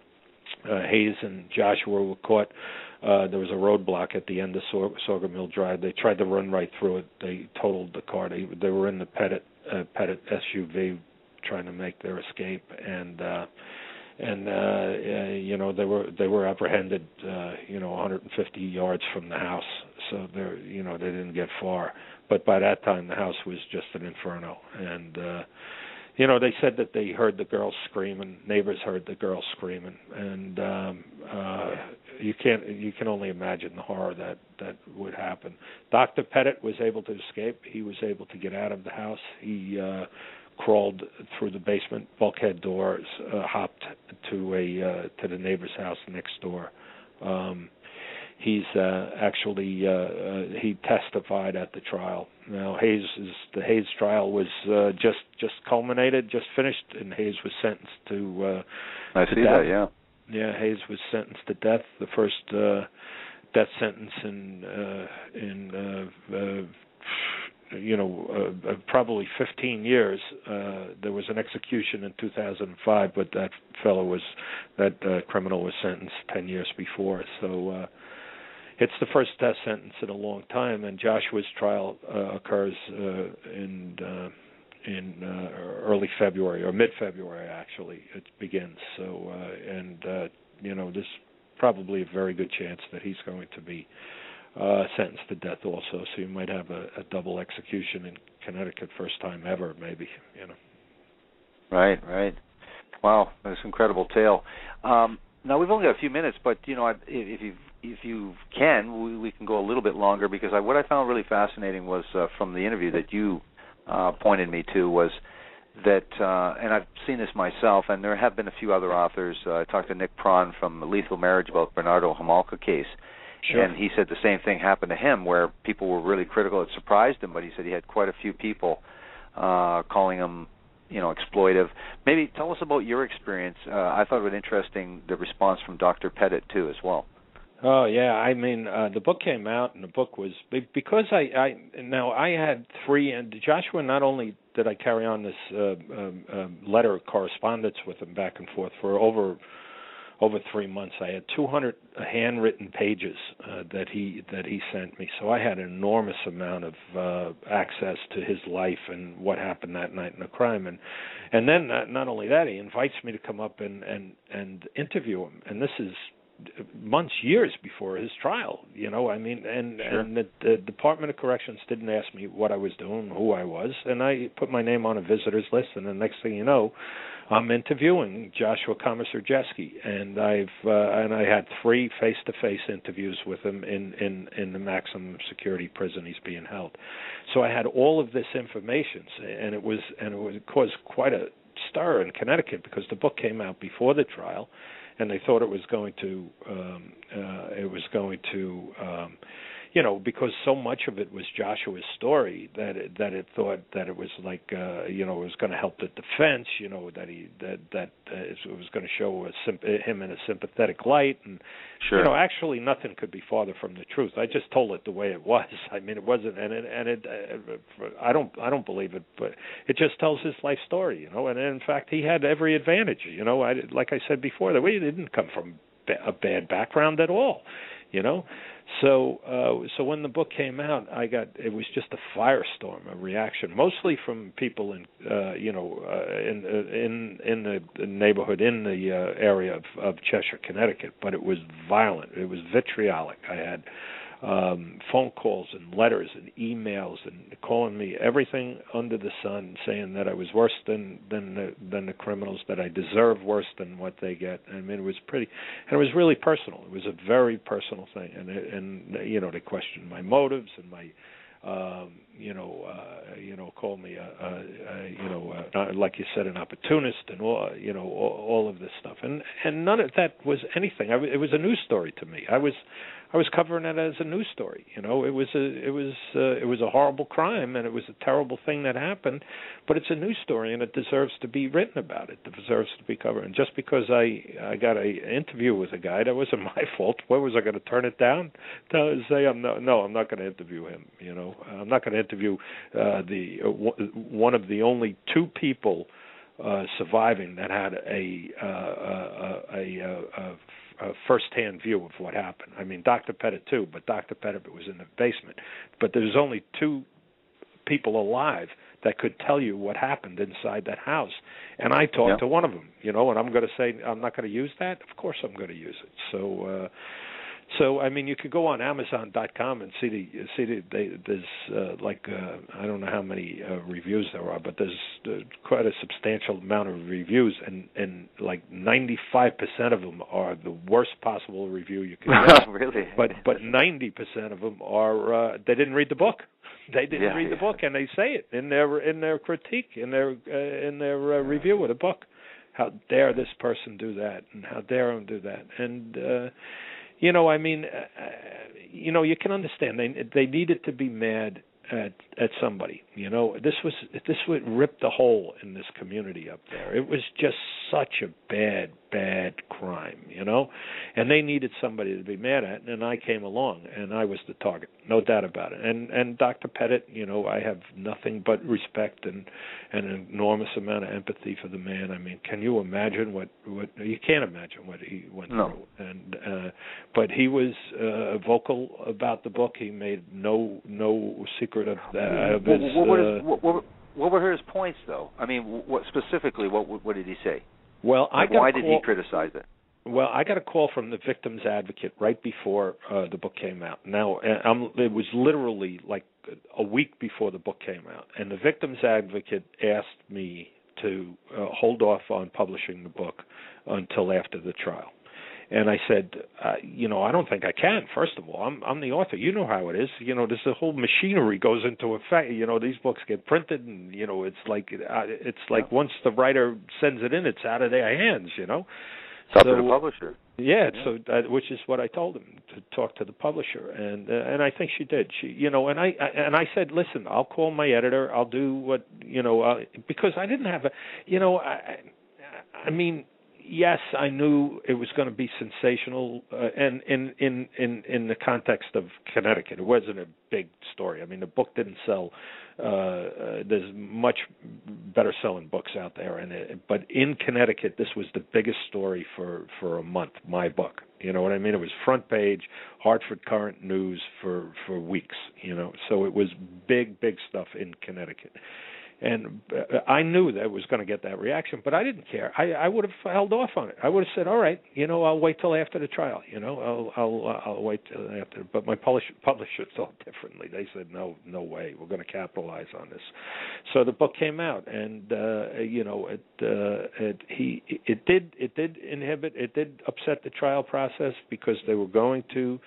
uh, Hayes and Joshua were caught. Uh, there was a roadblock at the end of Saw- Saugermill Drive. They tried to run right through it. They totaled the car. They they were in the Pettit uh, Pettit S U V trying to make their escape, and. Uh, And uh, uh, you know they were they were apprehended, uh, you know, one hundred fifty yards from the house. So they you know they didn't get far. But by that time the house was just an inferno. And uh, you know they said that they heard the girls screaming. Neighbors heard the girls screaming. And um, uh, you can't you can only imagine the horror that that would happen. Doctor Pettit was able to escape. He was able to get out of the house. He uh, crawled through the basement bulkhead doors, uh, hopped to a uh, to the neighbor's house next door. Um, he's uh, actually uh, uh, he testified at the trial. Now Hayes is, the Hayes trial was uh, just just culminated, just finished, and Hayes was sentenced to. Uh, I to see death. that, yeah. Yeah, Hayes was sentenced to death. The first uh, death sentence in uh, in uh, uh, you know, uh, uh, probably fifteen years. Uh, there was an execution in two thousand five, but that fellow was, that uh, criminal was sentenced ten years before. So uh, it's the first death sentence in a long time, and Joshua's trial uh, occurs uh, in uh, in uh, early February, or mid-February, actually. It begins. So, uh, and, uh, you know, there's probably a very good chance that he's going to be Uh, sentenced to death also, so you might have a, a double execution in Connecticut, first time ever, maybe. You know. Right, right. Wow, that's an incredible tale. Um, now we've only got a few minutes, but you know, if you if you can, we, we can go a little bit longer, because I, what I found really fascinating was uh, from the interview that you uh, pointed me to was that, uh, and I've seen this myself, and there have been a few other authors. Uh, I talked to Nick Prawn from Lethal Marriage about Bernardo Homolka case. Sure. And he said the same thing happened to him, where people were really critical. It surprised him, but he said he had quite a few people uh, calling him, you know, exploitive. Maybe tell us about your experience. Uh, I thought it was interesting, the response from Doctor Pettit, too, as well. Oh, yeah. I mean, uh, the book came out, and the book was, because I, I now I had three, and Joshua, not only did I carry on this uh, um, um, letter correspondence with him back and forth for over Over three months, I had two hundred handwritten pages uh, that he that he sent me. So I had an enormous amount of uh, access to his life and what happened that night in the crime. And and then not, not only that, he invites me to come up and, and, and interview him. And this is months, years before his trial. You know, I mean, and sure. and the, the Department of Corrections didn't ask me what I was doing, who I was, and I put my name on a visitors list. And the next thing you know, I'm interviewing Joshua Komisarjevsky, and I've uh, and I had three face-to-face interviews with him in, in, in the maximum security prison he's being held. So I had all of this information, and it was and it was it caused quite a stir in Connecticut because the book came out before the trial, and they thought it was going to um, uh, it was going to um, you know, because so much of it was Joshua's story that it, that it thought that it was like uh, you know, it was going to help the defense, you know, that he that that uh, it was going to show a symp- him in a sympathetic light, and sure. you know, actually nothing could be farther from the truth. I just told it the way it was. I mean, it wasn't, and it, and it uh, I don't I don't believe it, but it just tells his life story, you know, and in fact he had every advantage, you know. I like I said before, that we didn't come from a bad background at all, you know. So, uh, so when the book came out, I got it was just a firestorm, a reaction, mostly from people in, uh, you know, uh, in in in the neighborhood, in the uh, area of, of Cheshire, Connecticut. But it was violent. It was vitriolic. I had um, phone calls and letters and emails and calling me everything under the sun, saying that I was worse than than the, than the criminals, that I deserve worse than what they get. I mean, it was pretty, and it was really personal. It was a very personal thing, and and you know, they questioned my motives and my. Um, you know, uh, you know, call me, a, a, a, you know, uh, like you said, an opportunist, and all, you know, all, all of this stuff, and and none of that was anything. I, it was a news story to me. I was, I was covering it as a news story. You know, it was a, it was, uh, it was a horrible crime, and it was a terrible thing that happened, but it's a news story, and it deserves to be written about. It deserves to be covered. And just because I, I got a interview with a guy, that wasn't my fault. What was I going to turn it down? To say I'm no, no, I'm not going to interview him. You know. I'm not going to interview uh, the uh, w- one of the only two people uh, surviving that had a, uh, a, a, a, a first-hand view of what happened. I mean, Doctor Pettit too, but Doctor Pettit was in the basement. But there's only two people alive that could tell you what happened inside that house, and I talked yeah. to one of them. You know, and I'm going to say I'm not going to use that. Of course, I'm going to use it. So. Uh, So I mean, you could go on Amazon dot com and see the see the they, there's uh, like uh, I don't know how many uh, reviews there are, but there's uh, quite a substantial amount of reviews, and, and like ninety-five percent of them are the worst possible review you can get. Really? But but ninety percent of them are uh, they didn't read the book. They didn't yeah, read yeah. the book, and they say it in their in their critique, in their uh, in their uh, review of the book. How dare this person do that, and how dare him do that, and. Uh, You know, I mean, uh, you know, you can understand they they needed to be mad at at somebody. You know, this was this would rip the hole in this community up there. It was just such a bad, bad crime. You know, and they needed somebody to be mad at, and I came along, and I was the target, no doubt about it. And and Doctor Pettit, you know, I have nothing but respect and, and an enormous amount of empathy for the man. I mean, can you imagine what, what you can't imagine what he went no. through. And uh, but he was uh, vocal about the book. He made no no secret of that. Of his, what, what, what, uh, is, what, what, what were his points, though? I mean, what specifically? What what did he say? Well, I like, got why a call, did he criticize it? Well, I got a call from the victim's advocate right before uh, the book came out. Now, I'm, it was literally like a week before the book came out, and the victim's advocate asked me to uh, hold off on publishing the book until after the trial. And I said, uh, you know, I don't think I can. First of all, I'm I'm the author. You know how it is. You know, there's the whole machinery goes into effect. You know, these books get printed, and you know, it's like uh, it's like yeah. once the writer sends it in, it's out of their hands. You know, it's up so, to the publisher. Yeah, yeah. so uh, which is what I told him, to talk to the publisher, and uh, and I think she did. She, you know, and I, I and I said, listen, I'll call my editor. I'll do what you know, uh, because I didn't have a, you know, I, I mean. Yes, I knew it was going to be sensational, uh, and in, in, in, in the context of Connecticut, it wasn't a big story. I mean, the book didn't sell. Uh, uh, there's much better selling books out there, and it, but in Connecticut, this was the biggest story for, for a month. My book, you know what I mean? It was front page, Hartford Courant News for, for weeks. You know, so it was big, big stuff in Connecticut. And I knew that it was going to get that reaction, but I didn't care. I, I would have held off on it. I would have said, "All right, you know, I'll wait till after the trial. You know, I'll I'll, I'll wait till after." But my publisher, publisher thought differently. They said, "No, no way. We're going to capitalize on this." So the book came out, and uh, you know, it uh, it he it did it did inhibit it did upset the trial process because they were going to.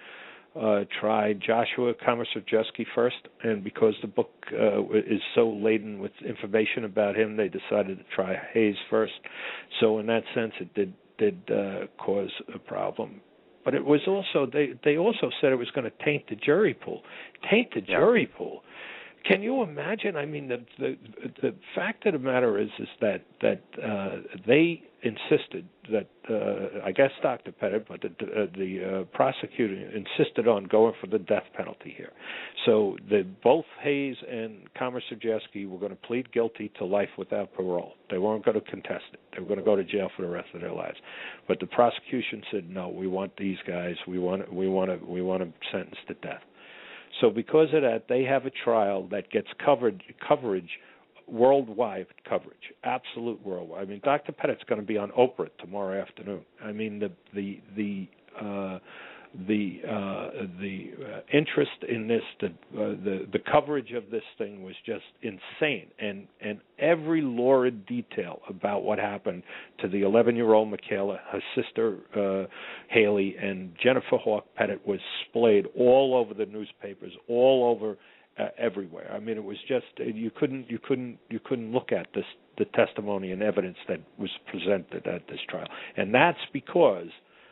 uh, tried Joshua Komisarjevsky first, and because the book uh, is so laden with information about him, they decided to try Hayes first. So in that sense, it did did uh, cause a problem. But it was also they they also said it was going to taint the jury pool, taint the yeah. jury pool. Can you imagine? I mean, the the the fact of the matter is is that that uh, they insisted that uh, I guess Doctor Pettit, but the uh, the uh, prosecutor insisted on going for the death penalty here. So the, both Hayes and Komisarjevsky were going to plead guilty to life without parole. They weren't going to contest it. They were going to go to jail for the rest of their lives. But the prosecution said, no, we want these guys. We want we want to we want them sentenced to death. So because of that, they have a trial that gets covered coverage, worldwide coverage, absolute worldwide. I mean, Doctor Pettit's going to be on Oprah tomorrow afternoon. I mean, the the the uh, the uh, the uh, interest in this, the, uh, the the coverage of this thing was just insane, and and every lurid detail about what happened to the eleven-year-old Michaela, her sister uh, Haley, and Jennifer Hawk Pettit was splayed all over the newspapers, all over uh, everywhere. I mean, it was just you couldn't you couldn't you couldn't look at this the testimony and evidence that was presented at this trial, and that's because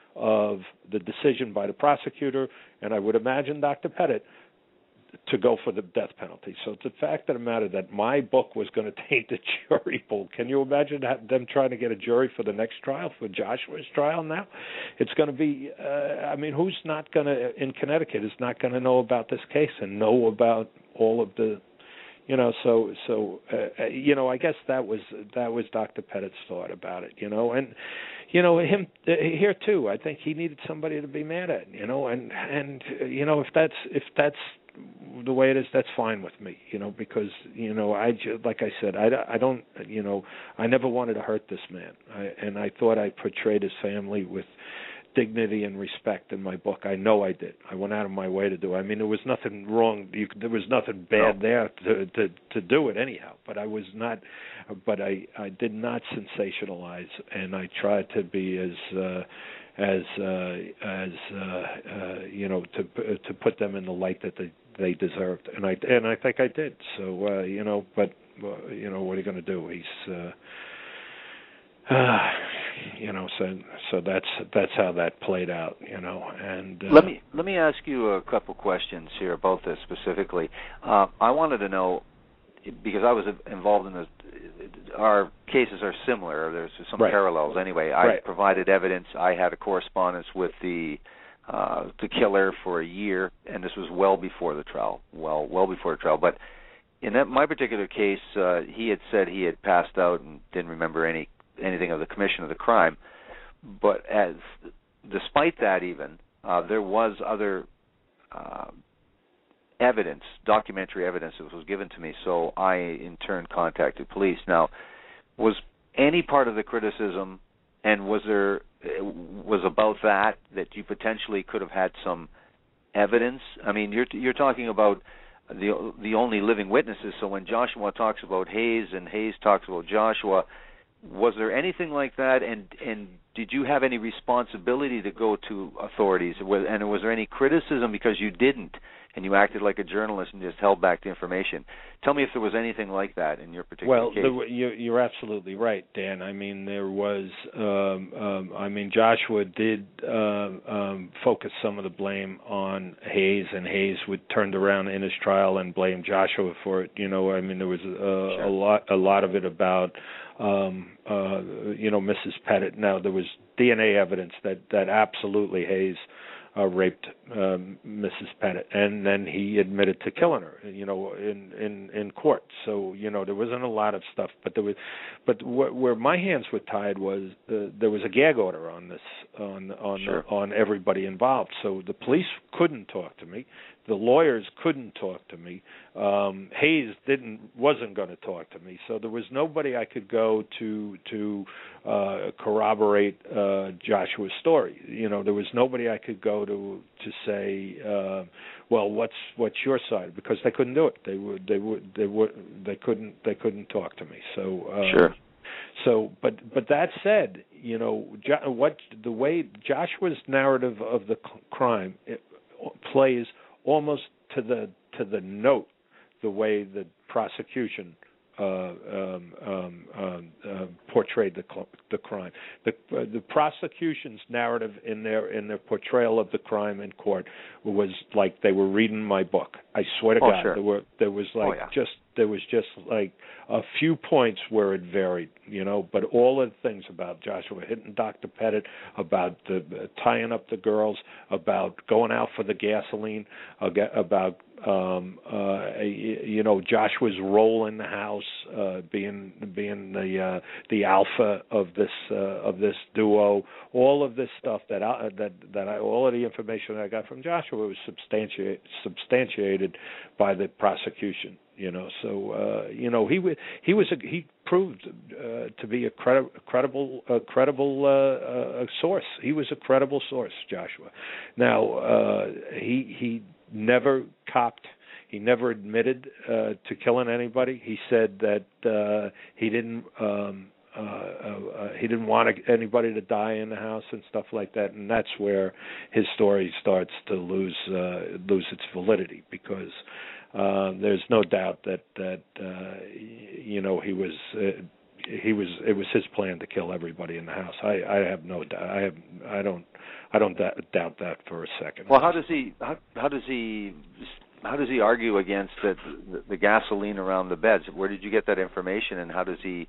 of the decision by the prosecutor, and I would imagine Doctor Pettit, to go for the death penalty. So it's the fact of the matter that my book was going to taint the jury pool. Can you imagine that, them trying to get a jury for the next trial, for Joshua's trial now? It's going to be, uh, I mean, who's not going to, in Connecticut, is not going to know about this case and know about all of the, you know, so, so uh, you know, I guess that was that was Doctor Pettit's thought about it, you know, and, you know, him uh, here too. I think he needed somebody to be mad at, you know, and and uh, you know, if that's if that's the way it is, that's fine with me, you know, because you know, I like I said, I, I don't, you know, I never wanted to hurt this man, I, and I thought I portrayed his family with dignity and respect in my book. I know I did. I went out of my way to do it. I mean, there was nothing wrong. You, there was nothing bad no. there to, to to do it anyhow. But I was not. But I, I did not sensationalize, and I tried to be as uh, as uh, as uh, uh, you know to to put them in the light that they they deserved, and I and I think I did. So uh, you know, but uh, you know, what are you going to do? He's. Uh, Uh, you know, so so that's that's how that played out, you know. And uh, let me let me ask you a couple questions here about this specifically. Uh, I wanted to know, because I was involved in this. Our cases are similar. There's some right. parallels. Anyway, I right. provided evidence. I had a correspondence with the uh, the killer for a year, and this was well before the trial. Well, well before the trial, but. In that my particular case, uh, he had said he had passed out and didn't remember any anything of the commission of the crime. But as despite that, even uh, there was other uh, evidence, documentary evidence that was given to me. So I, in turn, contacted police. Now, was any part of the criticism, and was there was about that that you potentially could have had some evidence? I mean, you're you're talking about. The the only living witnesses. So when Joshua talks about Hayes and Hayes talks about Joshua, was there anything like that? And and did you have any responsibility to go to authorities? And was there any criticism because you didn't, and you acted like a journalist and just held back the information? Tell me if there was anything like that in your particular well, case. Well, you're, you're absolutely right, Dan. I mean, there was. Um, um, I mean, Joshua did uh, um, focus some of the blame on Hayes, and Hayes would turned around in his trial and blame Joshua for it. You know, I mean, there was uh, sure. a lot, a lot of it about. Um, uh, you know, Missus Pettit. Now, there was D N A evidence that, that absolutely Hayes uh, raped um, Missus Pettit, and then he admitted to killing her, you know, in, in, in court. So, you know, there wasn't a lot of stuff, but there was, but wh- where my hands were tied was uh, there was a gag order on this, on on sure. uh, on everybody involved. So the police couldn't talk to me. The lawyers couldn't talk to me. Um, Hayes didn't wasn't going to talk to me, so there was nobody I could go to to uh, corroborate uh, Joshua's story. You know, there was nobody I could go to to say, uh, well, what's what's your side? Because they couldn't do it. They would they would they would they couldn't they couldn't talk to me. So uh, sure. So, but but that said, you know, jo- what the way Joshua's narrative of the c- crime. It, plays almost to the to the note the way the prosecution uh, um, um, um, uh, portrayed the the crime. The uh, the prosecution's narrative in their in their portrayal of the crime in court was like they were reading my book. I swear to oh, God, sure. there were there was like oh, yeah. just there was just like a few points where it varied, you know, but all of the things about Joshua hitting Doctor Pettit, about the uh, tying up the girls, about going out for the gasoline, about um, uh, you know, Joshua's role in the house, uh, being being the uh, the alpha of this uh, of this duo, all of this stuff that I, that that I, all of the information that I got from Joshua was substantiated substantiated by the prosecution. You know, so uh, you know he w- he was a, he proved uh, to be a credi- credible a credible uh, uh, source. He was a credible source, Joshua. Now uh, he he never copped. He never admitted uh, to killing anybody. He said that uh, he didn't um, uh, uh, he didn't want anybody to die in the house and stuff like that. And that's where his story starts to lose uh, lose its validity, because Uh, there's no doubt that that uh, you know he was uh, he was it was his plan to kill everybody in the house. I, I have no doubt. I have I don't I don't da- doubt that for a second. Well, how does he how, how does he how does he argue against the, the the gasoline around the beds? Where did you get that information, and how does he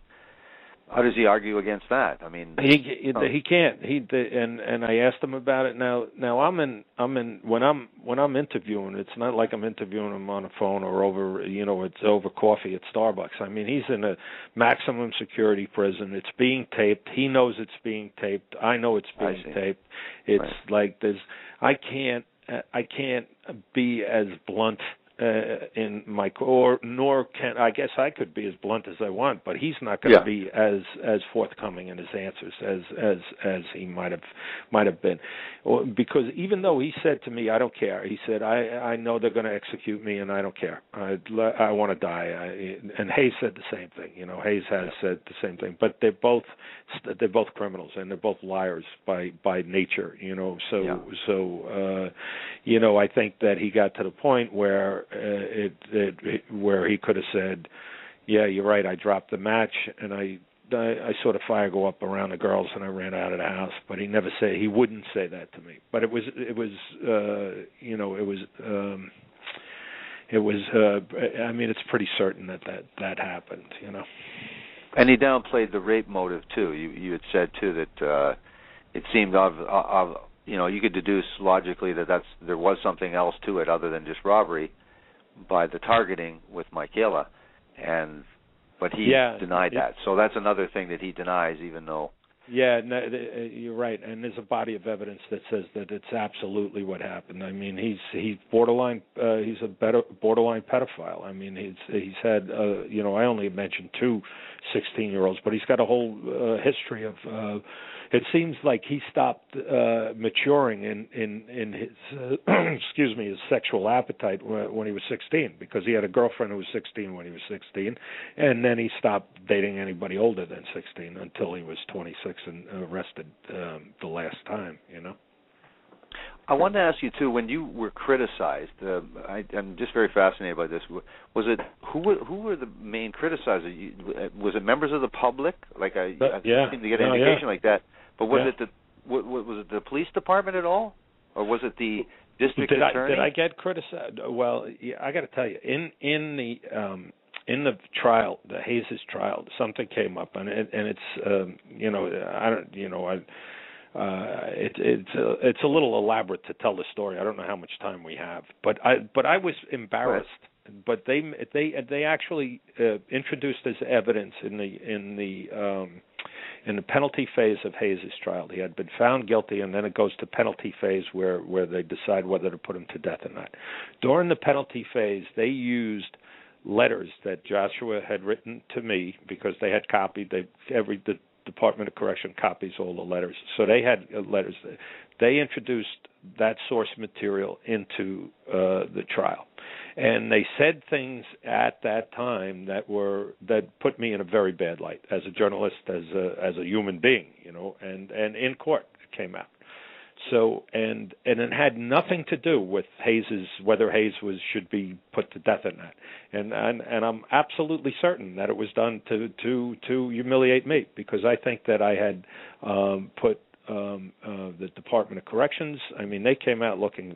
how does he argue against that? I mean, he he, oh. he can't. He and and I asked him about it. Now now I'm in I'm in when I'm when I'm interviewing. It's not like I'm interviewing him on a phone or over you know it's over coffee at Starbucks. I mean, he's in a maximum security prison. It's being taped. He knows it's being taped. I know it's being taped. It's right. like there's I can't I can't be as blunt Uh, in my or nor can I guess I could be as blunt as I want, but he's not going to yeah. be as as forthcoming in his answers as as as he might have might have been, because even though he said to me, I don't care. He said, I I know they're going to execute me, and I don't care. I I want to die. I, and Hayes said the same thing. You know, Hayes has yeah. said the same thing. But they're both they're both criminals, and they're both liars by by nature. You know, so yeah. so uh, you know, I think that he got to the point where. Uh, it, it, it where he could have said, "Yeah, you're right. I dropped the match and I, I, I saw the fire go up around the girls and I ran out of the house." But he never said he wouldn't say that to me. But it was it was uh, you know it was um, it was uh, I mean it's pretty certain that, that that happened. You know. And he downplayed the rape motive too. You you had said too that uh, it seemed of of you know you could deduce logically that that's there was something else to it other than just robbery, by the targeting with Michaela, and but he yeah, denied it, that. So that's another thing that he denies, even though. Yeah, no, you're right, and there's a body of evidence that says that it's absolutely what happened. I mean, he's he's borderline uh, he's a better, borderline pedophile. I mean, he's he's had uh, you know I only mentioned two sixteen-year-olds, but he's got a whole uh, history of. Uh, It seems like he stopped uh, maturing in in in his uh, excuse me his sexual appetite when, when he was sixteen, because he had a girlfriend who was sixteen when he was sixteen, and then he stopped dating anybody older than sixteen until he was twenty-six and arrested um, the last time. You know. I wanted to ask you too, when you were criticized, uh, I, I'm just very fascinated by this. Was it who were who were the main criticizers? Was it members of the public? Like I, uh, I yeah. seem to get an no, indication yeah. like that. But was yeah. it the was it the police department at all, or was it the district did attorney? I, did I get criticized? Well, yeah, I got to tell you, in in the um, in the trial, the Hayes' trial, something came up, and it, and it's um, you know I don't you know I. Uh, it, it's a, it's a little elaborate to tell the story. I don't know how much time we have, but I but I was embarrassed. Right. But they they they actually uh, introduced as evidence in the in the um, in the penalty phase of Hayes' trial. He had been found guilty, and then it goes to penalty phase where where they decide whether to put him to death or not. During the penalty phase, they used letters that Joshua had written to me, because they had copied they every the Department of Correction copies all the letters. So they had letters. They introduced that source material into uh, the trial, and they said things at that time that were that put me in a very bad light as a journalist, as a as a human being, you know, and and in court it came out. So and and it had nothing to do with Hayes's whether Hayes was should be put to death or not. And and and I'm absolutely certain that it was done to to to humiliate me, because I think that I had um, put um, uh, the Department of Corrections. I mean, they came out looking.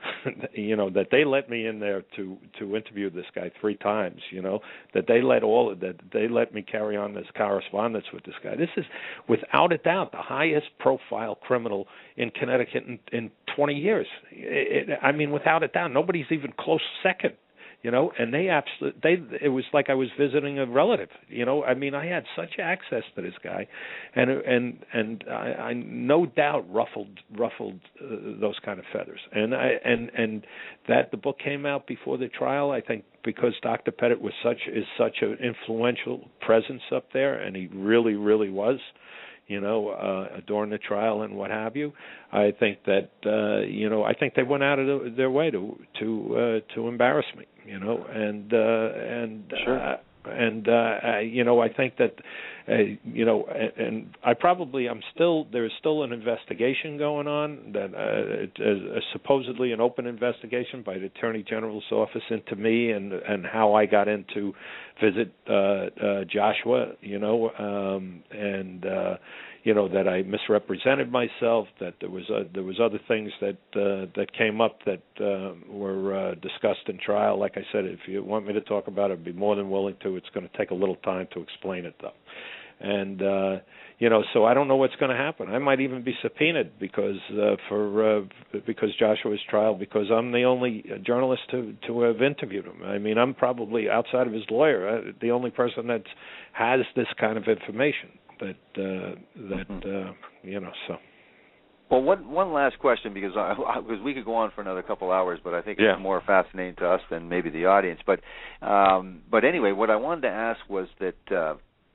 You know, that they let me in there to to interview this guy three times. You know, that they let all of that they let me carry on this correspondence with this guy. This is without a doubt the highest profile criminal in Connecticut in, in twenty years. It, it, I mean, without a doubt, nobody's even close second. You know, and they absolutely they it was like I was visiting a relative. You know, I mean, I had such access to this guy, and and and I, I no doubt ruffled ruffled uh, those kind of feathers. And I and and that the book came out before the trial, I think, because Doctor Pettit was such is such an influential presence up there, and he really really was. You know, uh, during the trial and what have you, I think that uh, you know, I think they went out of the, their way to to uh, to embarrass me. You know, and uh, and sure. uh, and uh, uh, you know, I think that uh, you know, and, and I probably I'm still there's still an investigation going on that uh, it is supposedly an open investigation by the Attorney General's office into me and and how I got in to visit uh, uh, Joshua. You know, um, and uh, you know that I misrepresented myself. That there was uh, there was other things that uh, that came up that uh, were uh, discussed in trial. Like I said, if you want me to talk about it, I'd be more than willing to. It's going to take a little time to explain it, though. And uh, you know, so I don't know what's going to happen. I might even be subpoenaed because uh, for uh, because Joshua's trial, because I'm the only journalist to to have interviewed him. I mean, I'm probably outside of his lawyer, uh, the only person that has this kind of information. That uh, that uh, you know. So. Well, one one last question, because I, because we could go on for another couple hours, but I think yeah. it's more fascinating to us than maybe the audience. But um, but anyway, what I wanted to ask was that uh,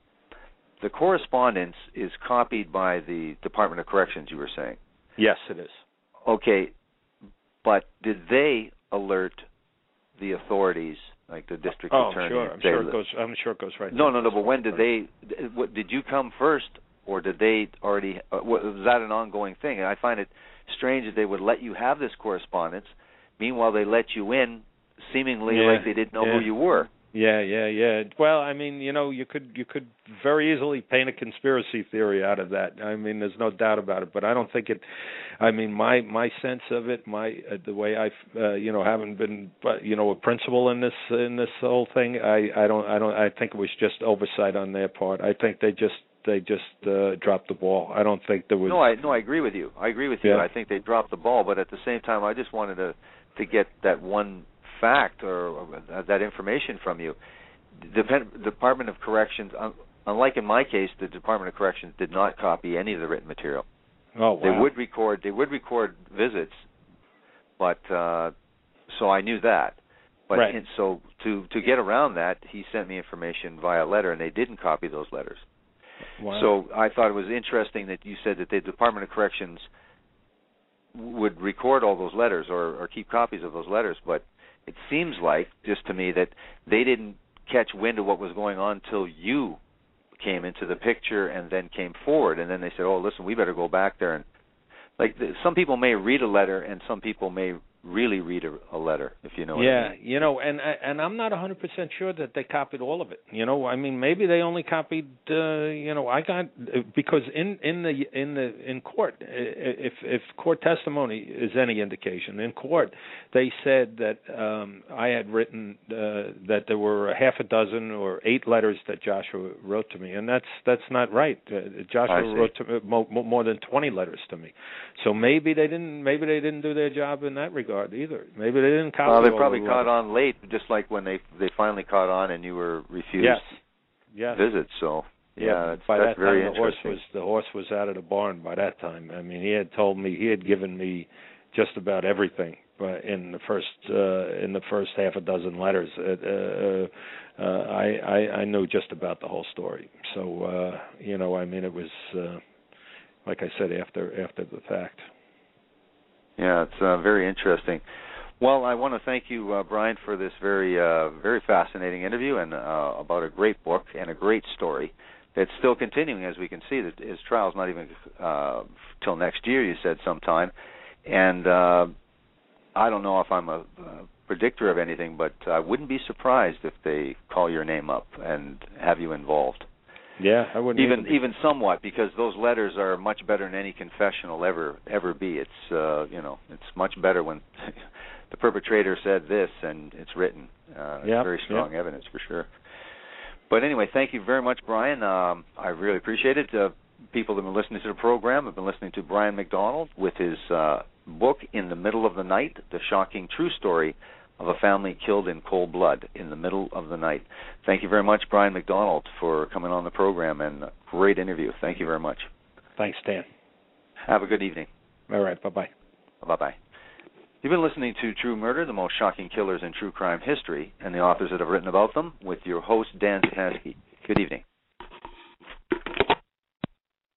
the correspondence is copied by the Department of Corrections. You were saying. Yes, it is. Okay, but did they alert the authorities, like the district oh, attorney? Oh, sure. I'm sure it goes. I'm sure it goes right. No, no, no. But when did they? What, did you come first? Or did they already, uh, was that an ongoing thing? And I find it strange that they would let you have this correspondence. Meanwhile, they let you in seemingly yeah, like they didn't know yeah. who you were. Yeah, yeah, yeah. Well, I mean, you know, you could you could very easily paint a conspiracy theory out of that. I mean, there's no doubt about it. But I don't think it. I mean, my my sense of it, my uh, the way I, uh, you know, haven't been, but you know, a principal in this in this whole thing. I I don't I don't I think it was just oversight on their part. I think they just. They just uh, dropped the ball. I don't think there was. No, I no, I agree with you. I agree with you. Yeah. I think they dropped the ball, but at the same time, I just wanted to to get that one fact or, or that information from you. The Department of Corrections, unlike in my case, the Department of Corrections did not copy any of the written material. Oh, wow. They would record. They would record visits, but uh, so I knew that. But right. in, so to to get around that, he sent me information via letter, and they didn't copy those letters. Wow. So I thought it was interesting that you said that the Department of Corrections would record all those letters or, or keep copies of those letters, but it seems like, just to me, that they didn't catch wind of what was going on until you came into the picture and then came forward, and then they said, oh, listen, we better go back there. And like the, some people may read a letter and some people may really read a, a letter, if you know what yeah, I mean. you know, and and I'm not one hundred percent sure that they copied all of it. You know, I mean, maybe they only copied. Uh, you know, I got because in in the in the in court, if if court testimony is any indication, in court they said that um, I had written uh, that there were a half a dozen or eight letters that Joshua wrote to me, and that's that's not right. Uh, Joshua wrote to me more, more than twenty letters to me, so maybe they didn't maybe they didn't do their job in that regard either. Maybe they didn't copy. Well, they all probably the caught letters. on late, just like when they they finally caught on and you were refused yes. Yes. visits. So yeah, yeah that's, by that's that very time the horse interesting. was the horse was out of the barn by that time. I mean, he had told me he had given me just about everything, but in the first uh, in the first half a dozen letters, uh, uh, I, I I knew just about the whole story. So uh, you know, I mean, it was uh, like I said after after the fact. Yeah, it's uh, very interesting. Well, I want to thank you, uh, Brian, for this very, uh, very fascinating interview and uh, about a great book and a great story. it's still continuing, as we can see. That his trial's not even uh, till next year, you said, sometime. And uh, I don't know if I'm a, a predictor of anything, but I wouldn't be surprised if they call your name up and have you involved. Yeah, I wouldn't even be. even somewhat, because those letters are much better than any confession will ever ever be. It's uh, you know, it's much better when the perpetrator said this and it's written. Uh, yep, it's very strong yep. evidence for sure. But anyway, thank you very much, Brian. Um, I really appreciate it. Uh, people that have been listening to the program have been listening to Brian McDonald with his uh, book, In the Middle of the Night, The Shocking True Story of a Family Killed in Cold Blood in the Middle of the Night. Thank you very much, Brian McDonald, for coming on the program, and a great interview. Thank you very much. Thanks, Dan. Have a good evening. All right, bye-bye. Bye-bye. You've been listening to True Murder, the most shocking killers in true crime history, and the authors that have written about them, with your host, Dan Zapasky. Good evening.